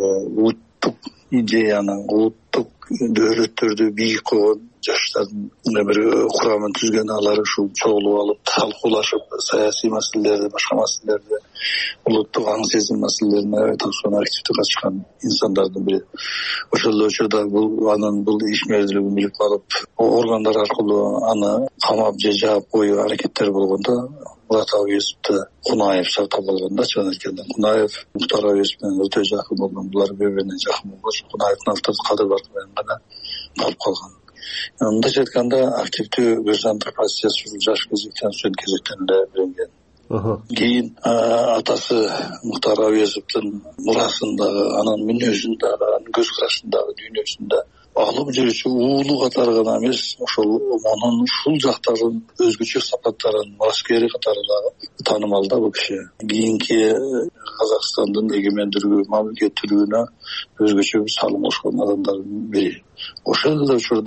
улуттук идеяны, улуттук дөөлөттөрдү бийик койгон жаштардын бир курамын түзгөн. Алар ушул чогулуп алып, талкуулашып, саясий маселелерди, башка маселелерди, улуттук аң сезим маселелерине токсон активдүү катышкан инсандардын бири. Ошол эле учурда бул анын бул ишмердүүлүгүн билип калып, органдар аркылуу аны камап же жаап коюу аракеттери болгондо Мурат Ауезовду Кунаев сактап алганда, чын айтканда Кунаев Мухтар Ауезов менен өтө жакын болгон, булар бири-бирине жакын болгоч, Кунаевдин автор кадыр бар менен гана калып калган. Мындайча айтканда активдүү граждандык позициясы жаш кезектен, студент кезектен эле билинген. Кийин атасы Мухтар Ауезовдун мурасын дагы, анын мүнөзүн дагы, анын көз карашын дагы дүйнөсүндө алып жүрүүчү уулу катары гана эмес, ошол монун ушул жактарын өзгөчө сапаттарын мураскери катары дагы таанымал да бул киши. Кийинки Казакстандын эгемендүүлүгү, мамлекеттүүлүгүнө өзгөчө салым кошкон адамдардын бири. Ошол эле учурда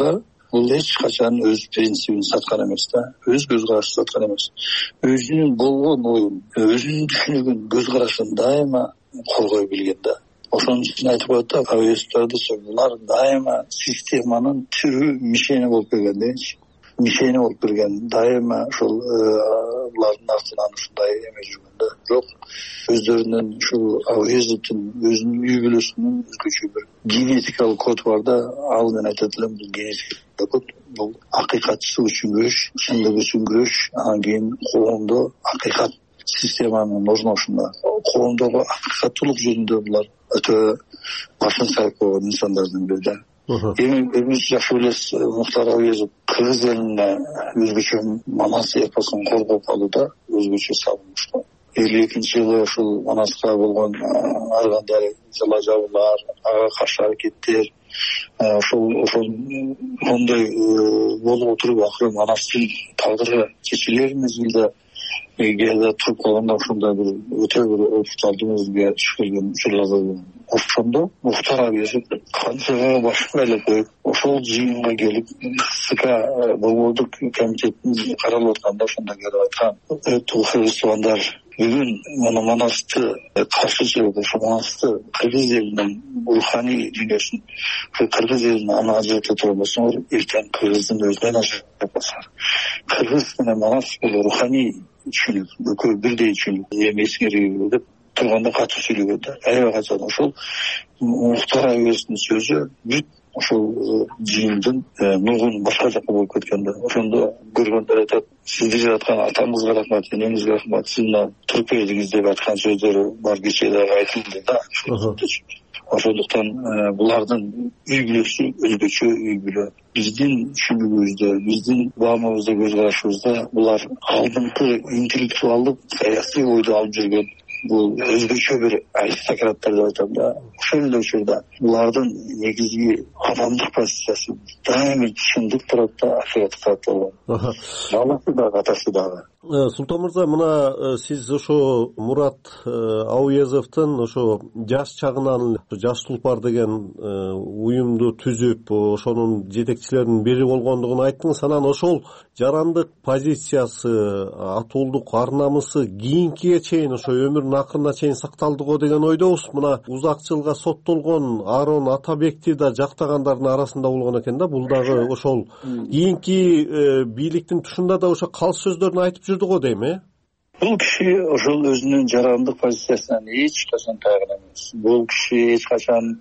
бул эч качан өз принцибин саткан эмес да, өз көз карашын саткан эмес. Өзүнүн болгон оюн, өзүнүн түшүнүгүн, көз карашын дайыма коргой билген да. Ошон үчүн айтып коет да, авиастардычы булар дайыма системанын түрү мишени болуп келген дейчи. Мишени болуп келген, дайыма ошол булардын артынан ушундай эме жүргөн да. Жок, өздөрүнүн ушул Ауезовдун өзүнүн үй бүлөсүнүн өзгөчө бир генетикалык коду бар да. Ал мен айтат элем, бул генетикалык код, бул акыйкатчылык үчүн күрөш, чындык үчүн күрөш, анан кийин коомдо акыйкат системанын орношунда, коомдогу акыйкаттуулук жөнүндө булар өтө башын сайып койгон инсандардын бири да. Эми биз жакшы билебиз, Мухтар Ауезов кыргыз элине өзгөчө Манас эпосун коргоп калууда өзгөчө сабынычтуу. элүү экинчи жылы ушул Манаска болгон ар кандай жала жабуулар, ага каршы аракеттер, ошол ошондой болуп отуруп акыры Манастын тагдыры чечилер мезгилде эгерде туруп калганда ошондой бир өтө бир опукталдуу мезгилге түшүп келген учурлар да болгон. Ошондо Мухтар Ауезов канчага башын байлап коюп, ошол жыйынга келип, СК Борбордук комитеттин каралып атканда ошондо келип айткан, кыргыз туугандар, бүгүн муну Манасты каршы чыгып, ошо Манасты кыргыз элинин руханий дүйнөсүн, кыргыз элин аны ажырата турган болсоңор, эртең кыргыздын өзүнөн ажырата калсаңар. Кыргыз менен Манас бул руханий түшүнүк, экөө бирдей түшүнүк, эми эскерүү деп турганда катуу сүйлөгөн да. Аябай качан ошол Мухтар Ауезовдун сөзү бүт ошол жыйындын нугун башка жака болуп кеткен да. Ошондо көргөндөр айтат, сизди жараткан атаңызга рахмат, энеңизге рахмат, сиз мына туруп бердиңиз деп айткан сөздөрү бар, кечээ дагы айтылды да. Ошондуктан булардын үй бүлөсү өзгөчө үй бүлө. Биздин түшүнүгүбүздө, биздин баамыбызда, көз карашыбызда булар алдыңкы интеллектуалдык саясий ойду алып жүргөн, бул өзгөчө бир аристократтар деп айтам да. Ошол эле учурда булардын негизги адамдык позициясы дайыма чындык турат да, акыйкат турат болгон. Баласы дагы, атасы дагы. Султан мырза, мына сиз ошо Мурат Ауезовдун ошо жаш чагынан Жаш Тулпар деген уюмду түзүп, ошонун жетекчилеринин бири болгондугун айттыңыз. Анан ошол жарандык позициясы, атуулдук ар намысы кийинкиге чейин, ошо өмүрүнүн акырына чейин сакталды го деген ойдобуз. Мына узак жылга соттолгон Арон Атабекти да жактагандардын арасында болгон экен да. Бул дагы ошол кийинки бийликтин тушунда да ошо калыс сөздөрүн айтып жүрдү го дейм, э? Бул киши ошол өзүнүн жарандык позициясынан эч качан тайган эмес. Бул киши эч качан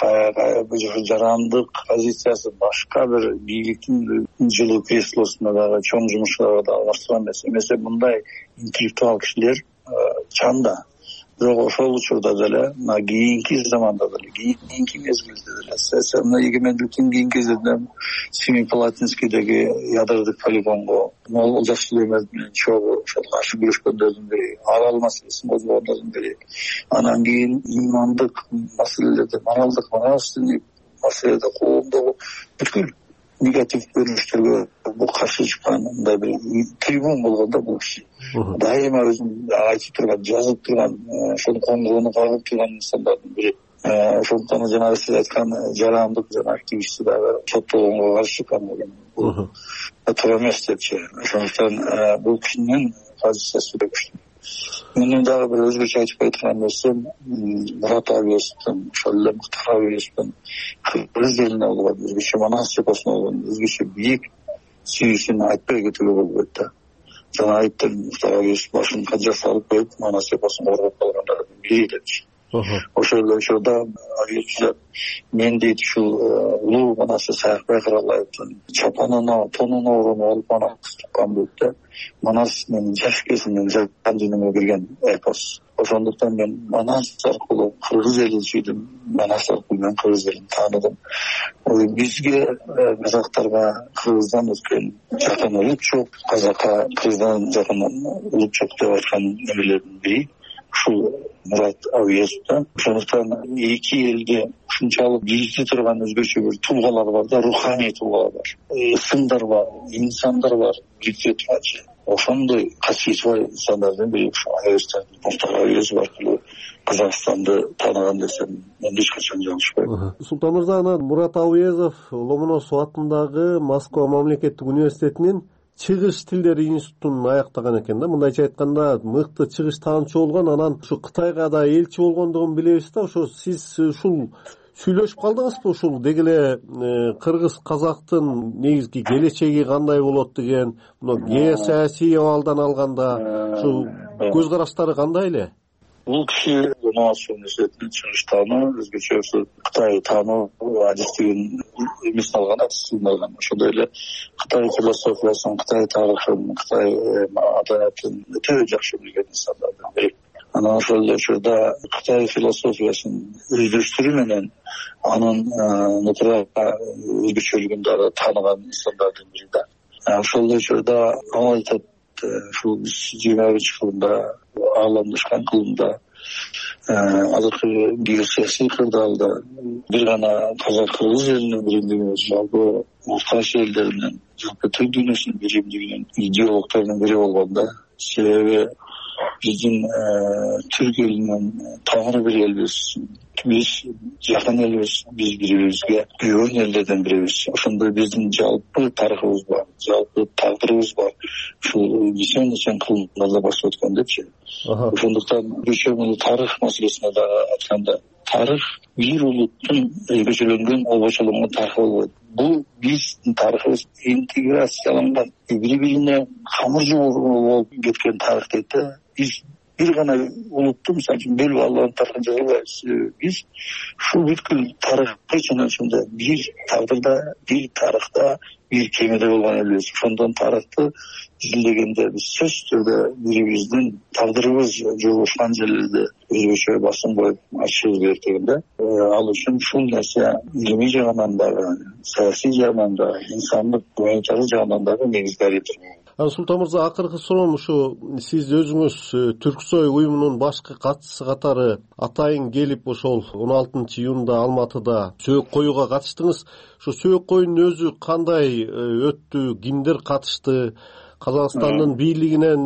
жарандык позициясы башка бир бийликтин жылуу креслосуна дагы, чоң жумушчуларга да алмаштырган эмес. Эмесе мындай интеллектуал кишилер чанда. Бирок ошол учурда деле, мына кийинки заманда деле, кийинки мезгилде деле, сссрдин эгемендиктин кийинки кезинде Семипалатинскийдеги ядродук полигонго Олжас Сүлейменов менен чогуу ошол каршы күрөшкөндөрдүн бири, арал маселесин козгогондордун бири. Анан кийин имандык маселелерде, моралдык, нравственный маселеде коомдогу бүткүл негатив көрүнүштөргө бул каршы чыккан мындай бир трибун болгондо бул киши дайыма өзүн айтып турган, жазып турган, ошол коңгурону кагып турган инсандардын бири. Ошондуктан жанагы сиз айткан жарандык жана активистти дагы соттолгонго каршы чыккан деген бул туура эмес депчи. Ошондуктан бул кишинин позициясы өтө күчтүү. Мунун дагы бир өзгөчө айтып айткан нерсем, Мурат Ауезовдун, ошол эле Мухтар Ауезовдун кыргыз элине болгон өзгөчө Манас эпосуна болгон өзгөчө биек сүйүүсүн айтпай кетүүгө болбойт да. Жана айттым, Мухтар Ауезов башын канча салып коюп, Манас эпосун коргоп калгандардын бири депчи. Ошол эле учурда Ауезов мен дейт ушул улуу Манасы Саякбай Каралаевдин чапанына, тонуна ороонуп алып аны туккан дейт да. Манас менин жаш кезимден жан дүйнөмө кирген эпос. Ошондуктан мен Манас аркылуу кыргыз элин сүйдүм, Манас аркылуу мен кыргыз элин тааныдым. Бизге казактарга кыргыздан өткөн жакын улут жок, казакка кыргыздан жакын улут жок деп айткан эмелердин бири ушул Мурат Ауезов да. Ошондуктан эки элге ушунчалык бирикте турган өзгөчө бир туулгалар бар да, руханий туулгалар бар, сындар бар, инсандар бар бирикте турган. ошондой касиети бар инсандардын бири ушу аябызда Мухтар Абиезов аркылуу Казакстанды тааныган десем мен эч качан жалышпайм. Султан мырза, анан Мурат Абиезов Ломоносов атындагы Москва мамлекеттик университетинин чыгыш тилдери институтун аяктаган экен да. Мындайча айтканда мыкты чыгыш таанычы болгон, анан ушу Кытайга да элчи болгондугун билебиз да. Ошо сиз ушул сүйлөшүп калдыңызбы ушул деги эле кыргыз казактын негизги келечеги кандай болот деген, мына геосаясий абалдан алганда ушул көз караштары кандай эле? Бул киши Ломоносов университетинин чыгыш таануу, өзгөчө ошо Кытай таануу адистигин эмесин алган, адистигин алган. Ошондой эле Кытай философиясын, Кытай тарыхын, Кытай маданиятын өтө жакшы билген инсандардын бири. Анан ошол эле учурда Кытай философиясын өздөштүрүү менен анын натуралга өзгөчөлүгүн дагы тааныган инсандардын бири да. Ошол эле учурда ал айтат, ушул жыйырма биринчи кылымда ааламдашкан кылымда азыркы геосаясий кырдаалда бир гана казак кыргыз элинин биримдиги эмес, жалпы Уркаш элдери менен жалпы түрк дүйнөсүнүн биримдигинин идеологторунун бири болгон да. Себеби биздин түрк элинин тамыры бир элбиз, биз жакын элбиз, биз бири бирибизге күйгөн элдерден бирибиз. Ошондой биздин жалпы тарыхыбыз бар, жалпы тагдырыбыз бар. Ушул нече нече кылымдарда басып өткөн депчи. Ошондуктан көчөмүл тарых маселесине дагы айтканда, тарых бир улуттун көчөлөнгөн, обочолонгон тарыхы болбойт. Бул биздин тарыхыбыз интеграцияланган, бири бирине камыр жугуу болуп кеткен тарых дейт да. Биз бир гана улутту мисалы үчүн бөлүп алган тарыхын жазбайбыз. Биз ушул бүткүл тарыхты чын ошондо бир тагдырда, бир тарыхта, бир кемеде болгон элбиз. Ошондон тарыхты изилдегенде биз сөзсүз түрдө бирибиздин тагдырыбыз жолугушкан жерлерде өзгөчө басым коюп ачышыбыз керек дегенде. Ал үчүн ушул нерсе илимий жагынан дагы, саясий жагынан дагы, инсандык гуманитардык жагынан дагы негизги ориентир. Султан мырза, акыркы суроом ушу, сиз өзүңүз Түрксой уюмунун башкы катчысы катары атайын келип ошол он алтынчы июнда Алматыда сөөгү коюуга катыштыңыз. Ушу сөөгү коюунун өзү кандай өттү, кимдер катышты, Казакстандын бийлигинен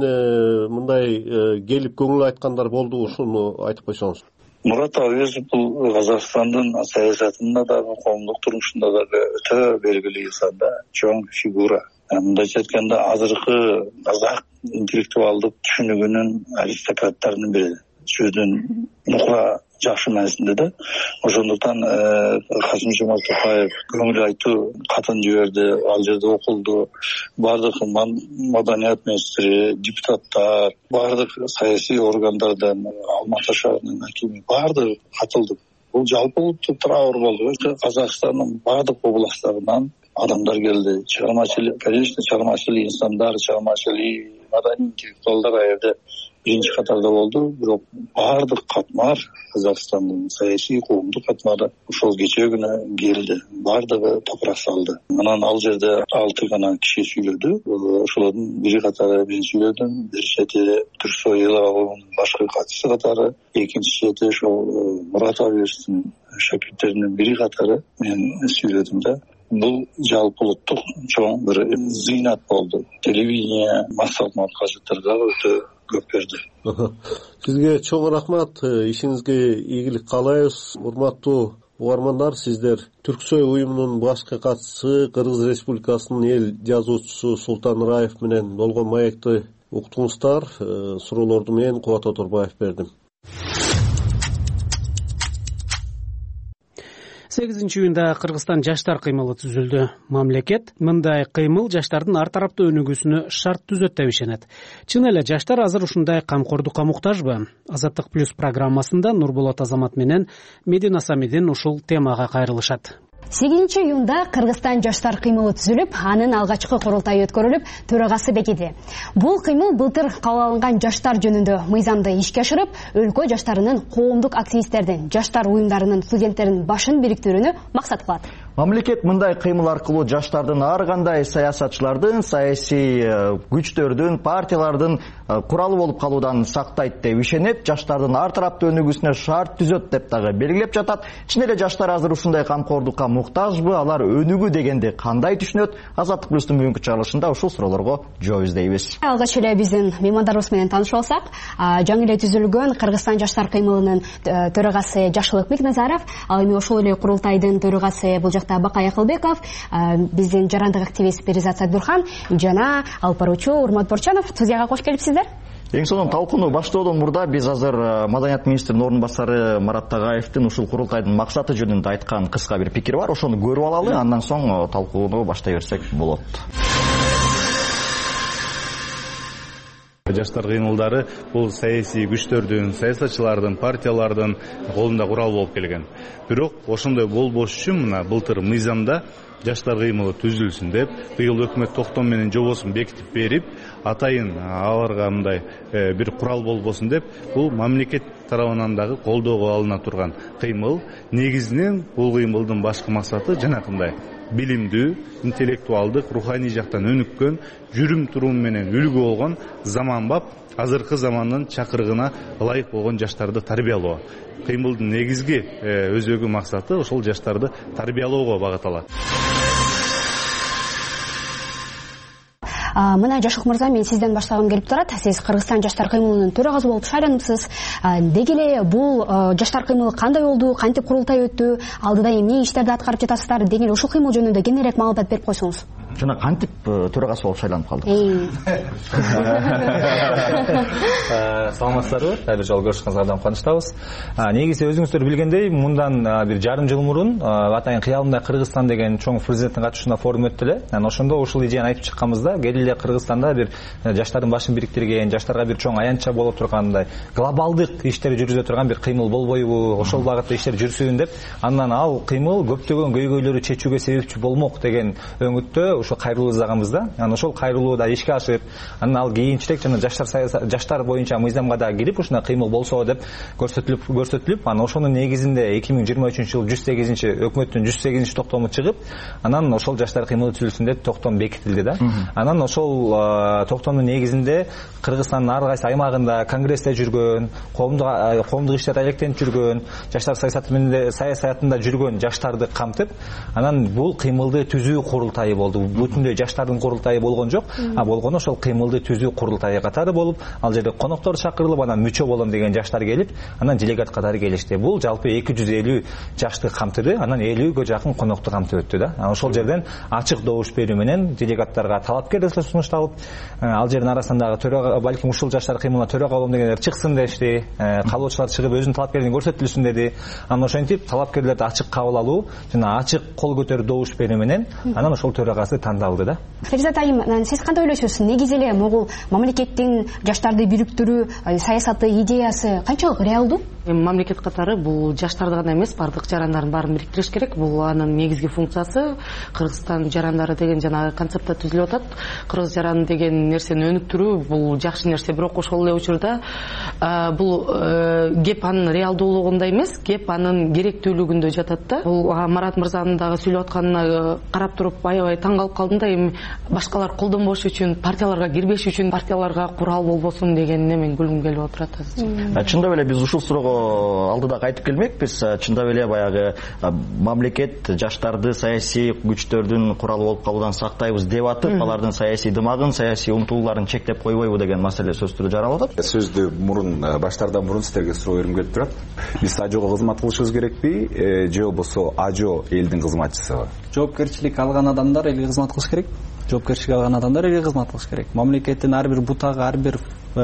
мындай келип көңүл айткандар болду, ушуну айтып койсоңуз. Мурат Абиезов бул Казакстандын саясатында дагы, коомдук турмушунда дагы өтө белгилүү инсан да, чоң фигура. Мындайча айтканда, азыркы казак интеллектуалдык түшүнүгүнүн аристократтарынын бири. Сөздүн мукла жакшы маанисинде да. Ошондуктан Касым-Жомарт Токаев көңүл айтуу катын жиберди, ал жерде окулду. Бардык маданият министри, депутаттар, бардык саясий органдардан, Алматы шаарынын акими бардыгы катылды. Бул жалпы улуттук траур болду. Казакстандын бардык областтарынан адамдар келди. Чыгармачылык, конечно, чыгармачылык инсандар, чыгармачылык маданий интеллектуалдар аерде биринчи катарда болду. Бирок бардык катмар, Казакстандын саясий, коомдук катмары ошол кечээ күнү келди. Бардыгы топурак салды. Анан ал жерде алты гана киши сүйлөдү. Ошолордун бири катары мен сүйлөдүм, бир чети Түрксой эл абалынын башкы катчысы катары, экинчи чети ошол Мурат Абиевдин шакирттеринин бири катары мен сүйлөдүм да. Бул жалпы улуттук чоң бир зыйнат болду. Телевидение максат кажеттарга өтө көп берди. Сизге чоң рахмат, ишиңизге ийгилик каалайбыз. Урматтуу угармандар, сиздер Түрксой уюмунун башкы катчысы, Кыргыз Республикасынын эл жазуучусу Султан Раев менен болгон маекти уктуңуздар. Суроолорду мен Кубат Оторбаев бердим. сегизинчи июнда Кыргызстан жаштар кыймылы түзүлдү. Мамлекет мындай кыймыл жаштардын ар тараптуу өнүгүүсүнө шарт түзөт деп ишенет. Чын эле жаштар азыр ушундай камкордукка муктажбы? Азаттык плюс программасында Нурболот Азамат менен Медина Самидин ушул темага кайрылышат. сегизинчи июнда Кыргызстан жаштар кыймылы түзүлүп, анын алгачкы курултайы өткөрүлүп, төрагасы бекиди. Бул кыймыл былтыр кабыл алынган жаштар жөнүндө мыйзамды ишке ашырып, өлкө жаштарынын, коомдук активисттердин, жаштар уюмдарынын, студенттердин башын бириктирүүнү максат кылат. Мамлекет мындай кыймыл аркылуу жаштардын ар кандай саясатчылардын, саясий күчтөрдүн, партиялардын куралы болуп калуудан сактайт деп ишенет, жаштардын ар тараптуу өнүгүүсүнө шарт түзөт деп дагы белгилеп жатат. Чын эле жаштар азыр ушундай камкордукка муктажбы, алар өнүгүү дегенди кандай түшүнөт? Азаттык плюстун бүгүнкү чыгарылышында ушул суроолорго жооп издейбиз. Алгач эле биздин меймандарыбыз менен таанышып алсак, жаңы эле түзүлгөн Кыргызстан жаштар кыймылынын төрагасы Жакшылык Бекназаров, ал эми ошол эле курултайдын төрагасы бул жакта Бакай Акылбеков, биздин жарандык активист Перизат Садбурхан жана алып баруучу Урмат Борчанов студияга кош келипсиздер. Эң сонун талкууну баштоодон мурда биз азыр Маданият министринин орун басары Марат Тагаевдин ушул курултайдын максаты жөнүндө айткан кыска бир пикири бар. Ошону көрүп алалы, андан соң талкууну баштай берсек болот. Жаштар кыймылдары бул саясий күчтөрдүн, саясатчылардын, партиялардын колунда курал болуп келген. Бирок ошондой болбош үчүн мына былтыр мыйзамда жаштар кыймылы түзүлсүн деп, быйыл өкмөт токтом менен жобосун бекитип берип, атайын аларга мындай бир курал болбосун деп, бул мамлекет тарабынан дагы колдоого алына турган кыймыл. Негизинен бул кыймылдын башкы максаты жанакындай билимдүү, интеллектуалдык, руханий жактан өнүккөн, жүрүм турум менен үлгү болгон, заманбап, азыркы замандын чакырыгына ылайык болгон жаштарды тарбиялоо. Кыймылдын негизги өзөгү максаты ошол жаштарды тарбиялоого багытталат. Мына Жашык мырза, мен сизден баштагым келип турат. Сиз Кыргызстан жаштар кыймылынын төрагасы болуп шайланыпсыз. Деги эле бул жаштар кыймылы кандай болду, кантип курултай өттү, алдыда эмне иштерди аткарып жатасыздар деген ушул кыймыл жөнүндө кененирээк маалымат берип койсоңуз. Жана кантип төрагасы болуп шайланып калдык? Саламатсыздарбы? Дагы бир жолу көрүшүңүзгө абдан кубанычтабыз. Негизи өзүңүздөр билгендей, мындан бир жарым жыл мурун атайын кыялымда Кыргызстан деген чоң президенттин катышуусунда форум өттү эле. Анан ошондо ушул идеяны айтып чыкканбызда, келе Кыргызстанда бир жаштардын башын бириктирген, жаштарга бир чоң аянтча болуп тургандай, глобалдык иштер жүргүзө турган бир кыймыл болбойбу, ошол багытта иштер жүрсүн деп, андан ал кыймыл көптөгөн көйгөйлөрдү чечүүгө себепчи болмок деген өңүттө ошо кайрылуу издаганбызда. Анан ошол кайрылууда ишке ашып, анан ал кийинчерээк жана жаштар жаштар боюнча мыйзамга да кирип, ушундай кыймыл болсо деп көрсөтүлүп көрсөтүлүп, анан ошонун негизинде эки миң жыйырма үчүнчү жылы жүз сегизинчи өкмөттүн жүз сегизинчи токтому чыгып, анан ошол жаштар кыймылы түзүлсүн деп токтом бекитилди да. Анан ошол токтомдун негизинде Кыргызстандын ар кайсы аймагында конгрессте жүргөн, коомдук коомдук иштерде алектенип жүргөн, жаштар саясаты менен саясатында жүргөн жаштарды камтып, анан бул кыймылды түзүү курултайы болду. Бүтүндөй жаштардын курултайы болгон жок, а болгону ошол кыймылды түзүү курултайы катары болуп, ал жерде коноктор чакырылып, анан мүчө болом деген жаштар келип, анан делегат катары келишти. Бул жалпы эки жүз элүү жашты камтыды, анан элүүгө жакын конокту камтып өттү да. Ошол жерден ачык добуш берүү менен делегаттарга талапкерлер сунушталып, ал жердин арасындагы төрага, балким ушул жаштар кыймылына төрага болом дегендер чыксын дешти, каалоочулар чыгып өзүнүн талапкерлигин көрсөтүлсүн деди. Анан ошентип талапкерлерди ачык кабыл алуу жана ачык кол көтөрүп добуш берүү менен анан ошол төрагасы тандалды да. Перизат айым, сиз кандай ойлойсуз? Негизи эле могул мамлекеттин жаштарды бириктирүү саясаты, идеясы канчалык реалдуу? Мамлекет катары бул жаштарды гана эмес, бардык жарандардын баарын бириктириш керек. Бул анын негизги функциясы. Кыргызстан жарандары деген жана концептта түзүлүп атат. Кыргыз жараны деген нерсени өнүктүрүү бул жакшы нерсе, бирок ошол эле учурда бул кеп анын реалдуулугунда эмес, кеп анын керектүүлүгүндө жатат да. Бул Марат мырзанын дагы сүйлөп атканына карап туруп аябай таң калып калдым да. Эми башкалар колдонбош үчүн, партияларга кирбеш үчүн, партияларга курал болбосун дегенине мен күлгүм келип отурат азыр. Чындап эле биз ушул суроого алдыда кайтып келмекпиз. Чындап эле баягы мамлекет жаштарды саясий күчтөрдүн куралы болуп калуудан сактайбыз деп атып, алардын саясий дымагын, саясий умтулууларын чектеп койбойбу деген маселе сөз түрү жаралып атат. Сөздү мурун баштардан мурун сиздерге суроо берим келип турат. Биз ажого кызмат кылышыбыз керекпи, же болбосо ажо элдин кызматчысыбы? Жоопкерчилик алган адамдар элге кызмат кылыш керек. Жоопкерчилик алган адамдар элге кызмат кылыш керек. Мамлекеттин ар бир бутагы, ар бир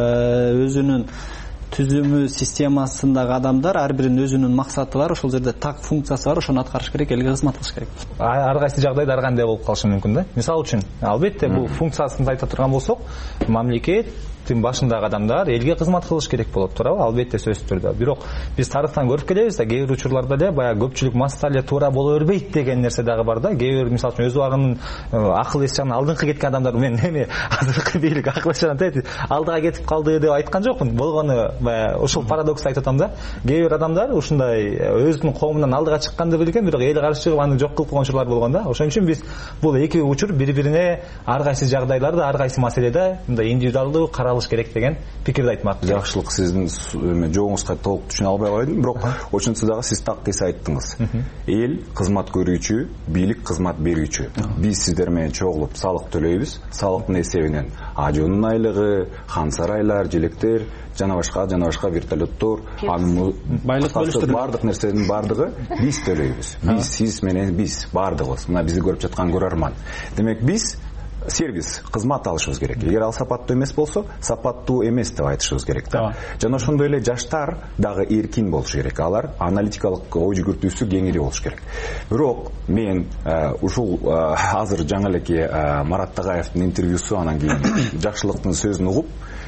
өзүнүн түзүмү, системасындагы адамдар ар биринин өзүнүн максаты бар, ошол жерде так функциясы бар, ошону аткарыш керек, элге кызмат кылыш керек. Ар кайсы жагдайда ар кандай болуп калышы мүмкүн да. Мисалы үчүн, албетте бул функциясын айта турган болсок, мамлекет башындагы адамдар элге кызмат кылыш керек болот, туурабы? Албетте сөзсүз түрдө. Бирок биз тарыхтан көрүп келебиз да, кээ бир учурларда эле баягы көпчүлүк масса эле туура боло бербейт деген нерсе дагы бар да. Кээ бир мисалы үчүн өз убагынын акыл эс жагынан алдыңкы кеткен адамдар, мен эми азыркы бийлик акыл эс жагынан алдыга кетип калды деп айткан жокмун. Болгону баягы ушул парадоксту айтып атам да. Кээ бир адамдар ушундай өзүнүн коомунан алдыга чыкканды билген, бирок эл каршы чыгып аны жок кылып койгон учурлар болгон да. Ошон үчүн биз бул эки учур бири-бирине ар кайсы жагдайларда, ар кайсы маселеде мындай индивидуалдуу каралыш алыш керек деген пикирди айтмак. Жакшылык, сиздин жоогуңузга толук түшүнө албай калдым, бирок ошентсе дагы сиз так кыйса айттыңыз. Эл кызмат көрүүчү, бийлик кызмат берүүчү. Биз сиздер менен чогулуп салык төлөйбүз. Салыктын эсебинен ажонун айлыгы, хан сарайлар, желектер, жана башка жана башка вертолеттор, анын байлык бөлүштүрүлөт. Бардык нерсенин бардыгы биз төлөйбүз. Биз, сиз менен биз бардыгыбыз. Мына бизди көрүп жаткан көрөрман. Демек биз сервис, кызмат алышыбыз керек. Эгер ал сапаттуу эмес болсо, сапаттуу эмес деп айтышыбыз керек да. Жана ошондой эле жаштар дагы эркин болушу керек. Алар аналитикалык ой жүгүртүүсү кеңири болушу керек. Бирок мен ушул азыр жаңы элеке Марат Тагаевдин интервьюсу, анан кийин жакшылыктын сөзүн угуп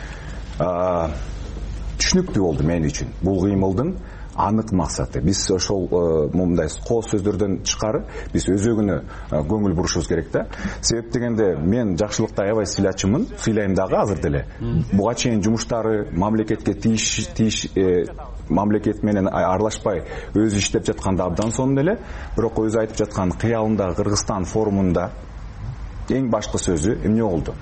түшүнүктүү болду мен үчүн. Бул кыймылдын анык максаты. Биз ошол мындай коо сөздөрдөн тышкары биз өзөгүнө көңүл бурушубуз керек да. Себеп дегенде мен жакшылыкты аябай сыйлачумун, сыйлайм дагы азыр деле. Буга чейин жумуштары мамлекетке тийиш тийиш мамлекет менен аралашпай өзү иштеп жатканда абдан сонун эле. Бирок өзү айтып жаткан кыялында Кыргызстан форумунда эң башкы сөзү эмне болду?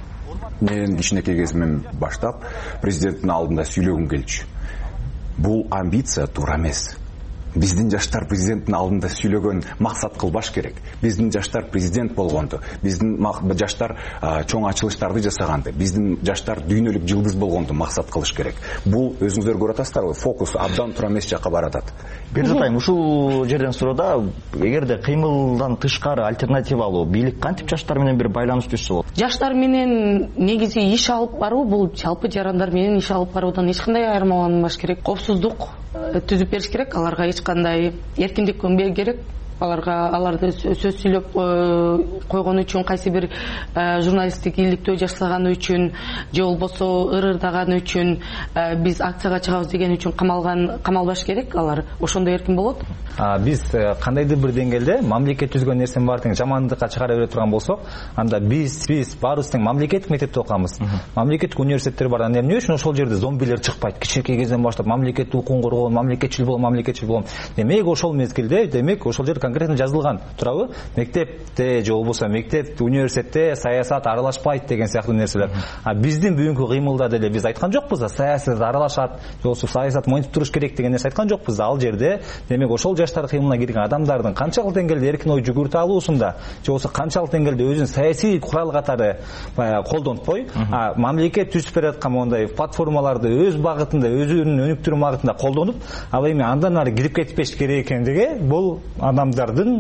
Мен кичинекей кезимден баштап президенттин алдында сүйлөгүм келчү. Бул амбиция туура эмес. Биздин жаштар президенттин алдында сүйлөгөн максат кылбаш керек. Биздин жаштар президент болгонду, биздин жаштар чоң ачылыштарды жасаганды, биздин жаштар дүйнөлүк жылдыз болгонду максат кылыш керек. Бул өзүңүздөр көрүп атасыздарбы, фокус абдан туура эмес жакка баратат. Бердик айым, ушул жерден суроодо, эгерде кыймылдан тышкары альтернативалуу бийлик кантип жаштар менен бир байланыш түзсө болот? Жаштар менен негизи иш алып баруу, бул жалпы жарандар менен иш алып баруудан эч кандай айырмаланбаш керек. Коопсуздук түзүп бериш керек, аларга эч кандай эркиндик көмбөй керек. Аларга аларды сөз сүйлөп койгон үчүн, кайсы бир журналисттик иликтөө жасаганы үчүн же болбосо ырырдаганы үчүн биз акцияга чыгабыз деген үчүн камалган камалбаш керек. Алар ошондой эркин болот. Биз кандайдыр бир деңгээлде мамлекет түзгөн нерсенин баардыгын жамандыкка чыгара бере турган болсок, анда биз биз баарыбыз тең мамлекеттик мектепте окуганбыз. Мамлекеттик университеттер бар. Анда эмне үчүн ошол жерде зомбилер чыкпайт? Кичинекей кезден баштап мамлекеттик укугун коргоон, мамлекетчил болом, мамлекетчил болом. Демек ошол мезгилде, демек ошол жерде конкретно жазылган турабы? Мектепте же болбосо мектеп, университетте саясат аралашпайт деген сыяктуу нерселер. А биздин бүгүнкү кыймылда деле биз айткан жокпуз да, саясат аралашат, же болбосо саясат монтип туруш керек деген нерсе айткан жокпуз да. Ал жерде демек ошол жаштар кыймылына кирген адамдардын канчалык деңгээлде эркин ой жүгүртө алуусунда, же болбосо канчалык деңгээлде өзүн саясий курал катары колдонтпой, а мамлекет түзүп бере аткан мондай платформаларды өз багытында, өзүнүн өнүктүрүү багытында колдонуп, ал эми андан ары кирип кетпеш керек экендиги бул адамдардын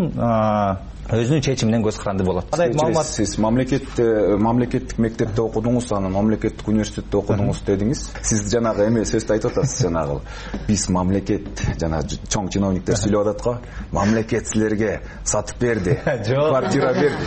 өзүнүн чечиминен көз каранды болот. Сиз мамлекет мамлекеттик мектепте окудуңуз, анан мамлекеттик университетте окудуңуз дедиңиз. Сиз жанагы эме сөздү айтып атасыз, жанагы биз мамлекет, жана чоң чиновниктер сүйлөп атат го, мамлекет силерге сатып берди, квартира берди.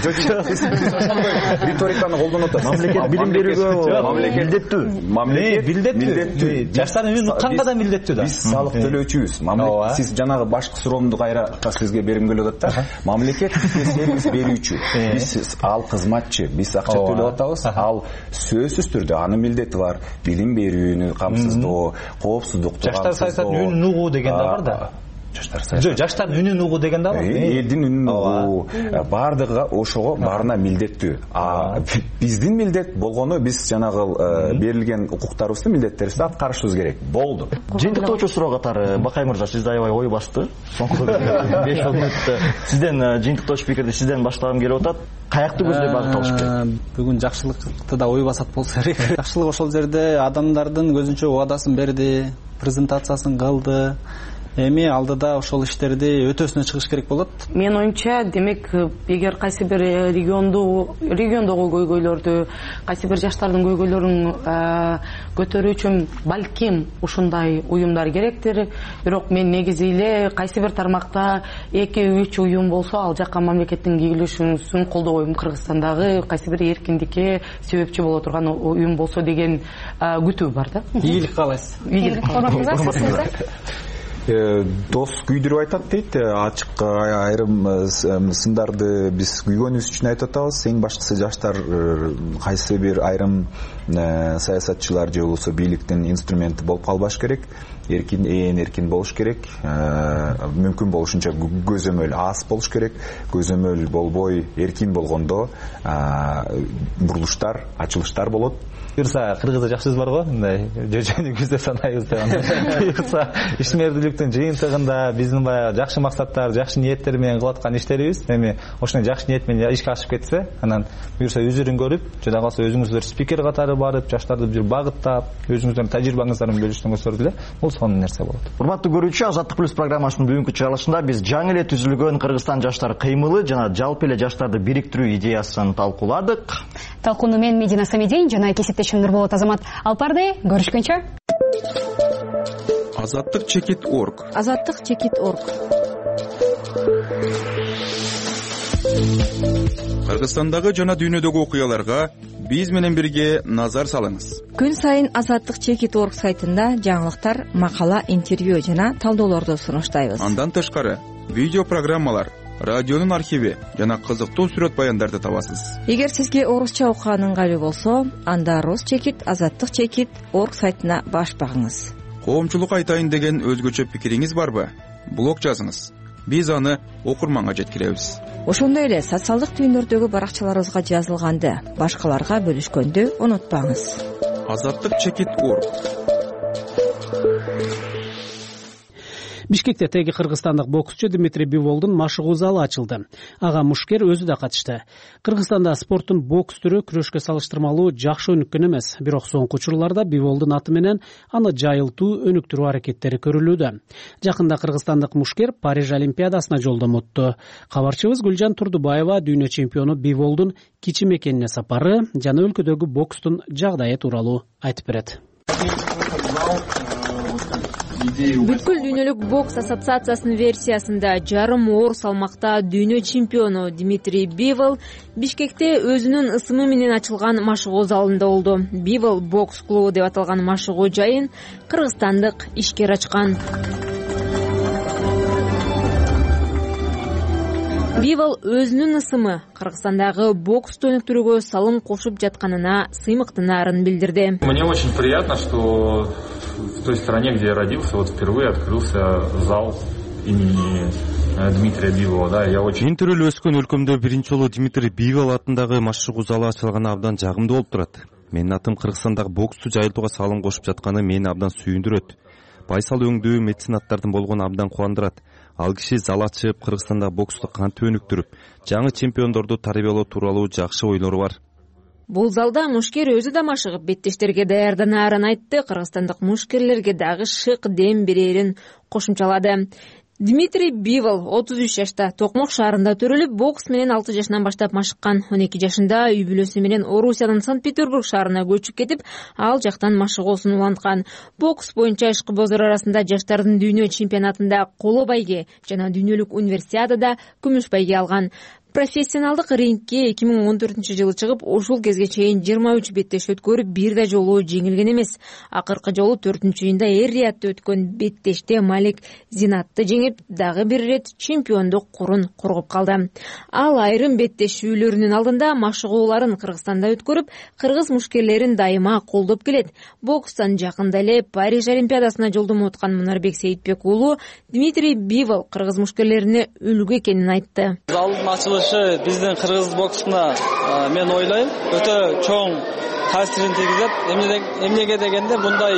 Жок, риториканы колдонуп атасыз. Мамлекет билим берүүгө милдеттүү. Мамлекет билдеттүү. Жаштардын үнүн укканга да милдеттүү да. Биз салык төлөөчүбүз. Сиз жанагы башкы суроомду кайра сизге берим келип атат да. Мамлекет сервис берүүчү, биз ал кызматчы, биз акча төлөп атабыз, ал сөзсүз түрдө анын милдети бар, билим берүүнү камсыздоо, коопсуздукту камсыздоо. Жаштар саясатын үнүн угуу деген да бар да. Жаштар саясат. Жок, жаштардын үнүн угуу деген да бар. Элдин үнүн угуу, бардыгы ошого баарына милдеттүү. А биздин милдет болгону биз жанагы берилген укуктарыбызды, милдеттерибизди аткарышыбыз керек. Болду. Жыйынтыктоочу суроо катары Бакай мырза, сизде аябай ой басты. Соңку беш мүнөттө сизден жыйынтыктоочу пикирди сизден баштагым келип атат. Каякты көздөй багыт алыш керек? Бүгүн жакшылыкты да ой басат болсо керек. Жакшылык ошол жерде адамдардын көзүнчө убадасын берди, презентациясын кылды. Эми алдыда ошол иштерди өтөсүнө чыгыш керек болот. Менин оюмча, демек, эгер кайсы бир регионду, региондогу көйгөйлөрдү, кайсы бир жаштардын көйгөйлөрүн көтөрүү үчүн балким ушундай уюмдар керектир. Бирок мен негизи эле кайсы бир тармакта эки үч уюм болсо, ал жакка мамлекеттин кийлешүүсүн колдобойм. Кыргызстандагы кайсы бир эркиндикке себепчи боло турган уюм болсо деген күтүү бар да. Ийгилик каалайсыз. Ийгилик. Дос күйдүрүп айтат дейт, ачык айрым сындарды биз күйгөнүбүз үчүн айтып атабыз. Эң башкысы жаштар кайсы бир айрым саясатчылар же болбосо бийликтин инструменти болуп калбаш керек. эркин ээн эркин болуш керек, мүмкүн болушунча көзөмөл аз болуш керек. Көзөмөл болбой эркин болгондо бурулуштар, ачылыштар болот. Буюрса кыргызда жакшы сөз бар го, мындай жөжөнү күздө санайбыз деген. Буюрса ишмердүүлүктүн жыйынтыгында биздин баягы жакшы максаттар, жакшы ниеттер менен кылып аткан иштерибиз эми ошондой жакшы ниет менен ишке ашып кетсе, анан буюрса өзүрүн көрүп, жада калса өзүңүздөр спикер катары барып, жаштарды бир багыттап, өзүңүздөрдүн тажрыйбаңыздарды бөлүшсөңүздөр деле бул сонун нерсе болот. Урматтуу көрүүчү, Азаттык плюс программасынын бүгүнкү чыгарылышында биз жаңы эле түзүлгөн Кыргызстан жаштар кыймылы жана жалпы эле жаштарды бириктирүү идеясын талкууладык. Талкууну мен Медина Самидин жана кесиптешим Нурболот Азамат алып барды. Көрүшкөнчө. Азаттык чекит орг. Азаттык чекит орг. Кыргызстандагы жана дүйнөдөгү окуяларга биз менен бирге назар салыңыз. Күн сайын Азаттык чекит орг сайтында жаңылыктар, макала, интервью жана талдоолорду сунуштайбыз. Андан тышкары видео программалар, радионун архиви жана кызыктуу сүрөт баяндарды табасыз. Эгер сизге орусча окуган ыңгайлуу болсо, анда Рус чекит, Азаттык чекит орг сайтына баш багыңыз. Коомчулукка айтайын деген өзгөчө пикириңиз барбы? Блог жазыңыз. Биз аны окурманга жеткиребиз. Ошондой эле социалдык түйүндөрдөгү баракчаларыбызга жазылганды башкаларга бөлүшкөндү унутпаңыз. Азаттык чекит орг. Бишкекте теги кыргызстандык боксчу Дмитрий Биволдун машыгуу залы ачылды. Ага мушкер өзү да катышты. Кыргызстанда спорттун бокс түрү күрөшкө салыштырмалуу жакшы өнүккөн эмес, бирок соңку учурларда Биволдун аты менен аны жайылтуу, өнүктүрүү аракеттери көрүлүүдө. Жакында кыргызстандык мушкер Париж Олимпиадасына жолдомо өттү. Кабарчыбыз Гүлжан Турдубаева дүйнө чемпиону Биволдун кичи мекенине сапары жана өлкөдөгү бокстун жагдайы тууралуу айтып берет. Бүткүл дүйнөлүк бокс ассоциациясынын версиясында жарым оор салмакта дүйнө чемпиону Дмитрий Бивол Бишкекте өзүнүн ысымы менен ачылган машыгуу залында болду. Бивол бокс клубу деп аталган машыгуу жайын кыргызстандык ишкер ачкан. Бивол өзүнүн ысымы Кыргызстандагы боксту өнүктүрүүгө салым кошуп жатканына сыймыктынаарын билдирди. Мне очень приятно, что в той стране, где я родился, вот впервые открылся зал имени Дмитрия Бивола. Да, я очень... Мен төрөлүп өскөн өлкөмдө биринчи жолу Дмитрий Бивол атындагы машыгуу залы ачылганы абдан жагымдуу болуп турат. Менин атым Кыргызстандагы боксту жайылтууга салым кошуп жатканы мени абдан сүйүндүрөт. Байсал өңдүү меценаттардын болгону абдан кубандырат. Ал киши зал ачып, Кыргызстандагы боксту кантип өнүктүрүп, жаңы чемпиондорду тарбиялоо тууралуу жакшы ойлору бар. Бул залда мушкер өзү да машыгып беттештерге даярданаарын айтты. Кыргызстандык мушкерлерге дагы шык дем берерин кошумчалады. Дмитрий Бивол отуз үч жашта Токмок шаарында төрөлүп, бокс менен алты жашынан баштап машыккан. он эки жашында үй бүлөсү менен Орусиянын Санкт-Петербург шаарына көчүп кетип, ал жактан машыгуусун уланткан. Бокс боюнча ишкыбоздор арасында жаштардын дүйнө чемпионатында коло байге жана дүйнөлүк универсиадада күмүш байге алган. Профессионалдык рингке эки миң он төртүнчү жылы чыгып, ушул кезге чейин жыйырма үч беттеш өткөрүп, бир да жолу жеңилген эмес. Акыркы жолу төртүнчү июнда Эр-Риядта өткөн беттеште Малик Зинатты жеңип, дагы бир ирет чемпиондук курун коргоп калды. Ал айрым беттешүүлөрүнүн алдында машыгууларын Кыргызстанда өткөрүп, кыргыз мушкерлерин дайыма колдоп келет. Бокстан жакында эле Париж Олимпиадасына жолдомо өткөн Мунарбек Сейитбек уулу Дмитрий Бивол кыргыз мушкерлерине үлгү экенин айтты. Биздин кыргыз боксуна мен ойлойм өтө чоң таасирин тийгизет. Эмнеге дегенде мындай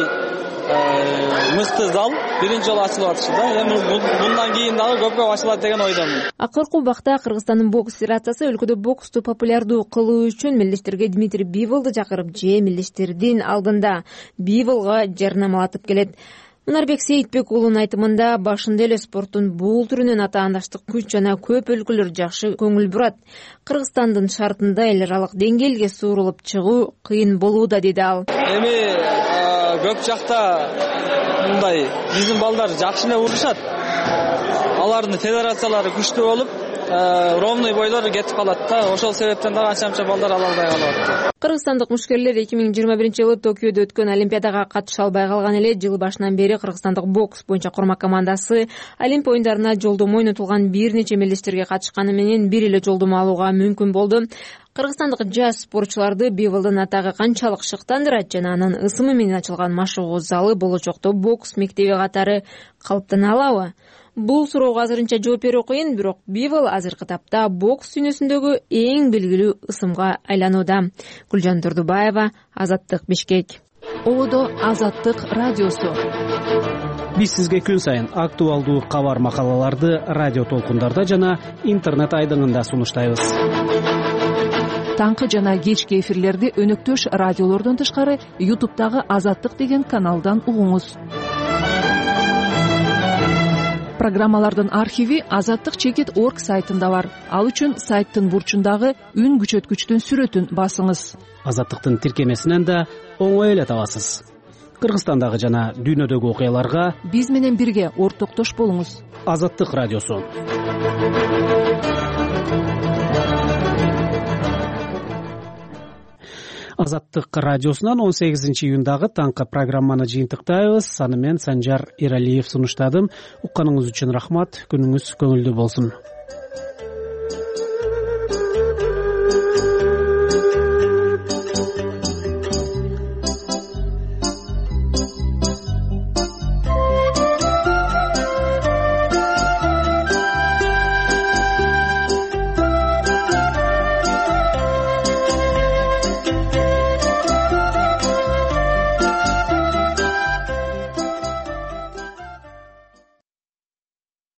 мыкты зал биринчи жолу ачылып атышы да. Эми мындан кийин дагы көп көп ачылат деген ойдомун. Акыркы убакта Кыргызстандын бокс федерациясы өлкөдө боксту популярдуу кылуу үчүн мелдештерге Дмитрий Биволду чакырып, же мелдештердин алдында Биволго жарнамалатып келет. Мунарбек Сейитбек уулунун айтымында башында эле спорттун бул түрүнөн атаандаштык күч жана көп өлкөлөр жакшы көңүл бурат. Кыргызстандын шартында эл аралык деңгээлге суурулуп чыгуу кыйын болууда, деди ал. Эми көп жакта мындай биздин балдар жакшы эле урушат. Алардын федерациялары күчтүү болуп, ровный бойлор кетип калат да, ошол себептен дагы анча мынча балдар ала албай калат. Кыргызстандык мушкерлер эки миң жыйырма биринчи жылы Токиодо өткөн Олимпиадага катыша албай калган эле. Жыл башынан бери Кыргызстандык бокс боюнча курма командасы Олимпия оюндарына жолдомо ойнотулган бир нече мелдештерге катышканы менен бир эле жолдомо алууга мүмкүн болду. Кыргызстандык жаш спортчуларды Бивалдын атагы канчалык шыктандырат жана анын ысымы менен ачылган машыгуу залы болочокто бокс мектеби катары калыптана алабы? Бул суроого азырынча жооп берүү кыйын, бирок Бивал азыркы тапта бокс дүйнөсүндөгү эң белгилүү ысымга айланууда. Гүлжан Турдубаева, Азаттык, Бишкек. Одо Азаттык радиосу. Биз сизге күн сайын актуалдуу кабар макалаларды радио толкундарда жана интернет айдыңында сунуштайбыз. Таңкы жана кечки эфирлерди өнөктөш радиолордон тышкары ютубтагы Азаттык деген каналдан угуңуз. Программалардын архиви азаттык чекит точка орг сайтында бар. Ал үчүн сайттын бурчундагы үн күчөткүчтүн сүрөтүн басыңыз. Азаттыктын тиркемесинен да оңой эле табасыз. Кыргызстандагы жана дүйнөдөгү окуяларга биз менен бирге ортоктош болуңуз. Азаттык радиосу. Азаттык радиосунан он сегизинчи июндагы таңкы программаны жыйынтыктайбыз. Аны мен Санжар Эралиев сунуштадым. Укканыңыз үчүн рахмат. Күнүңүз көңүлдүү болсун.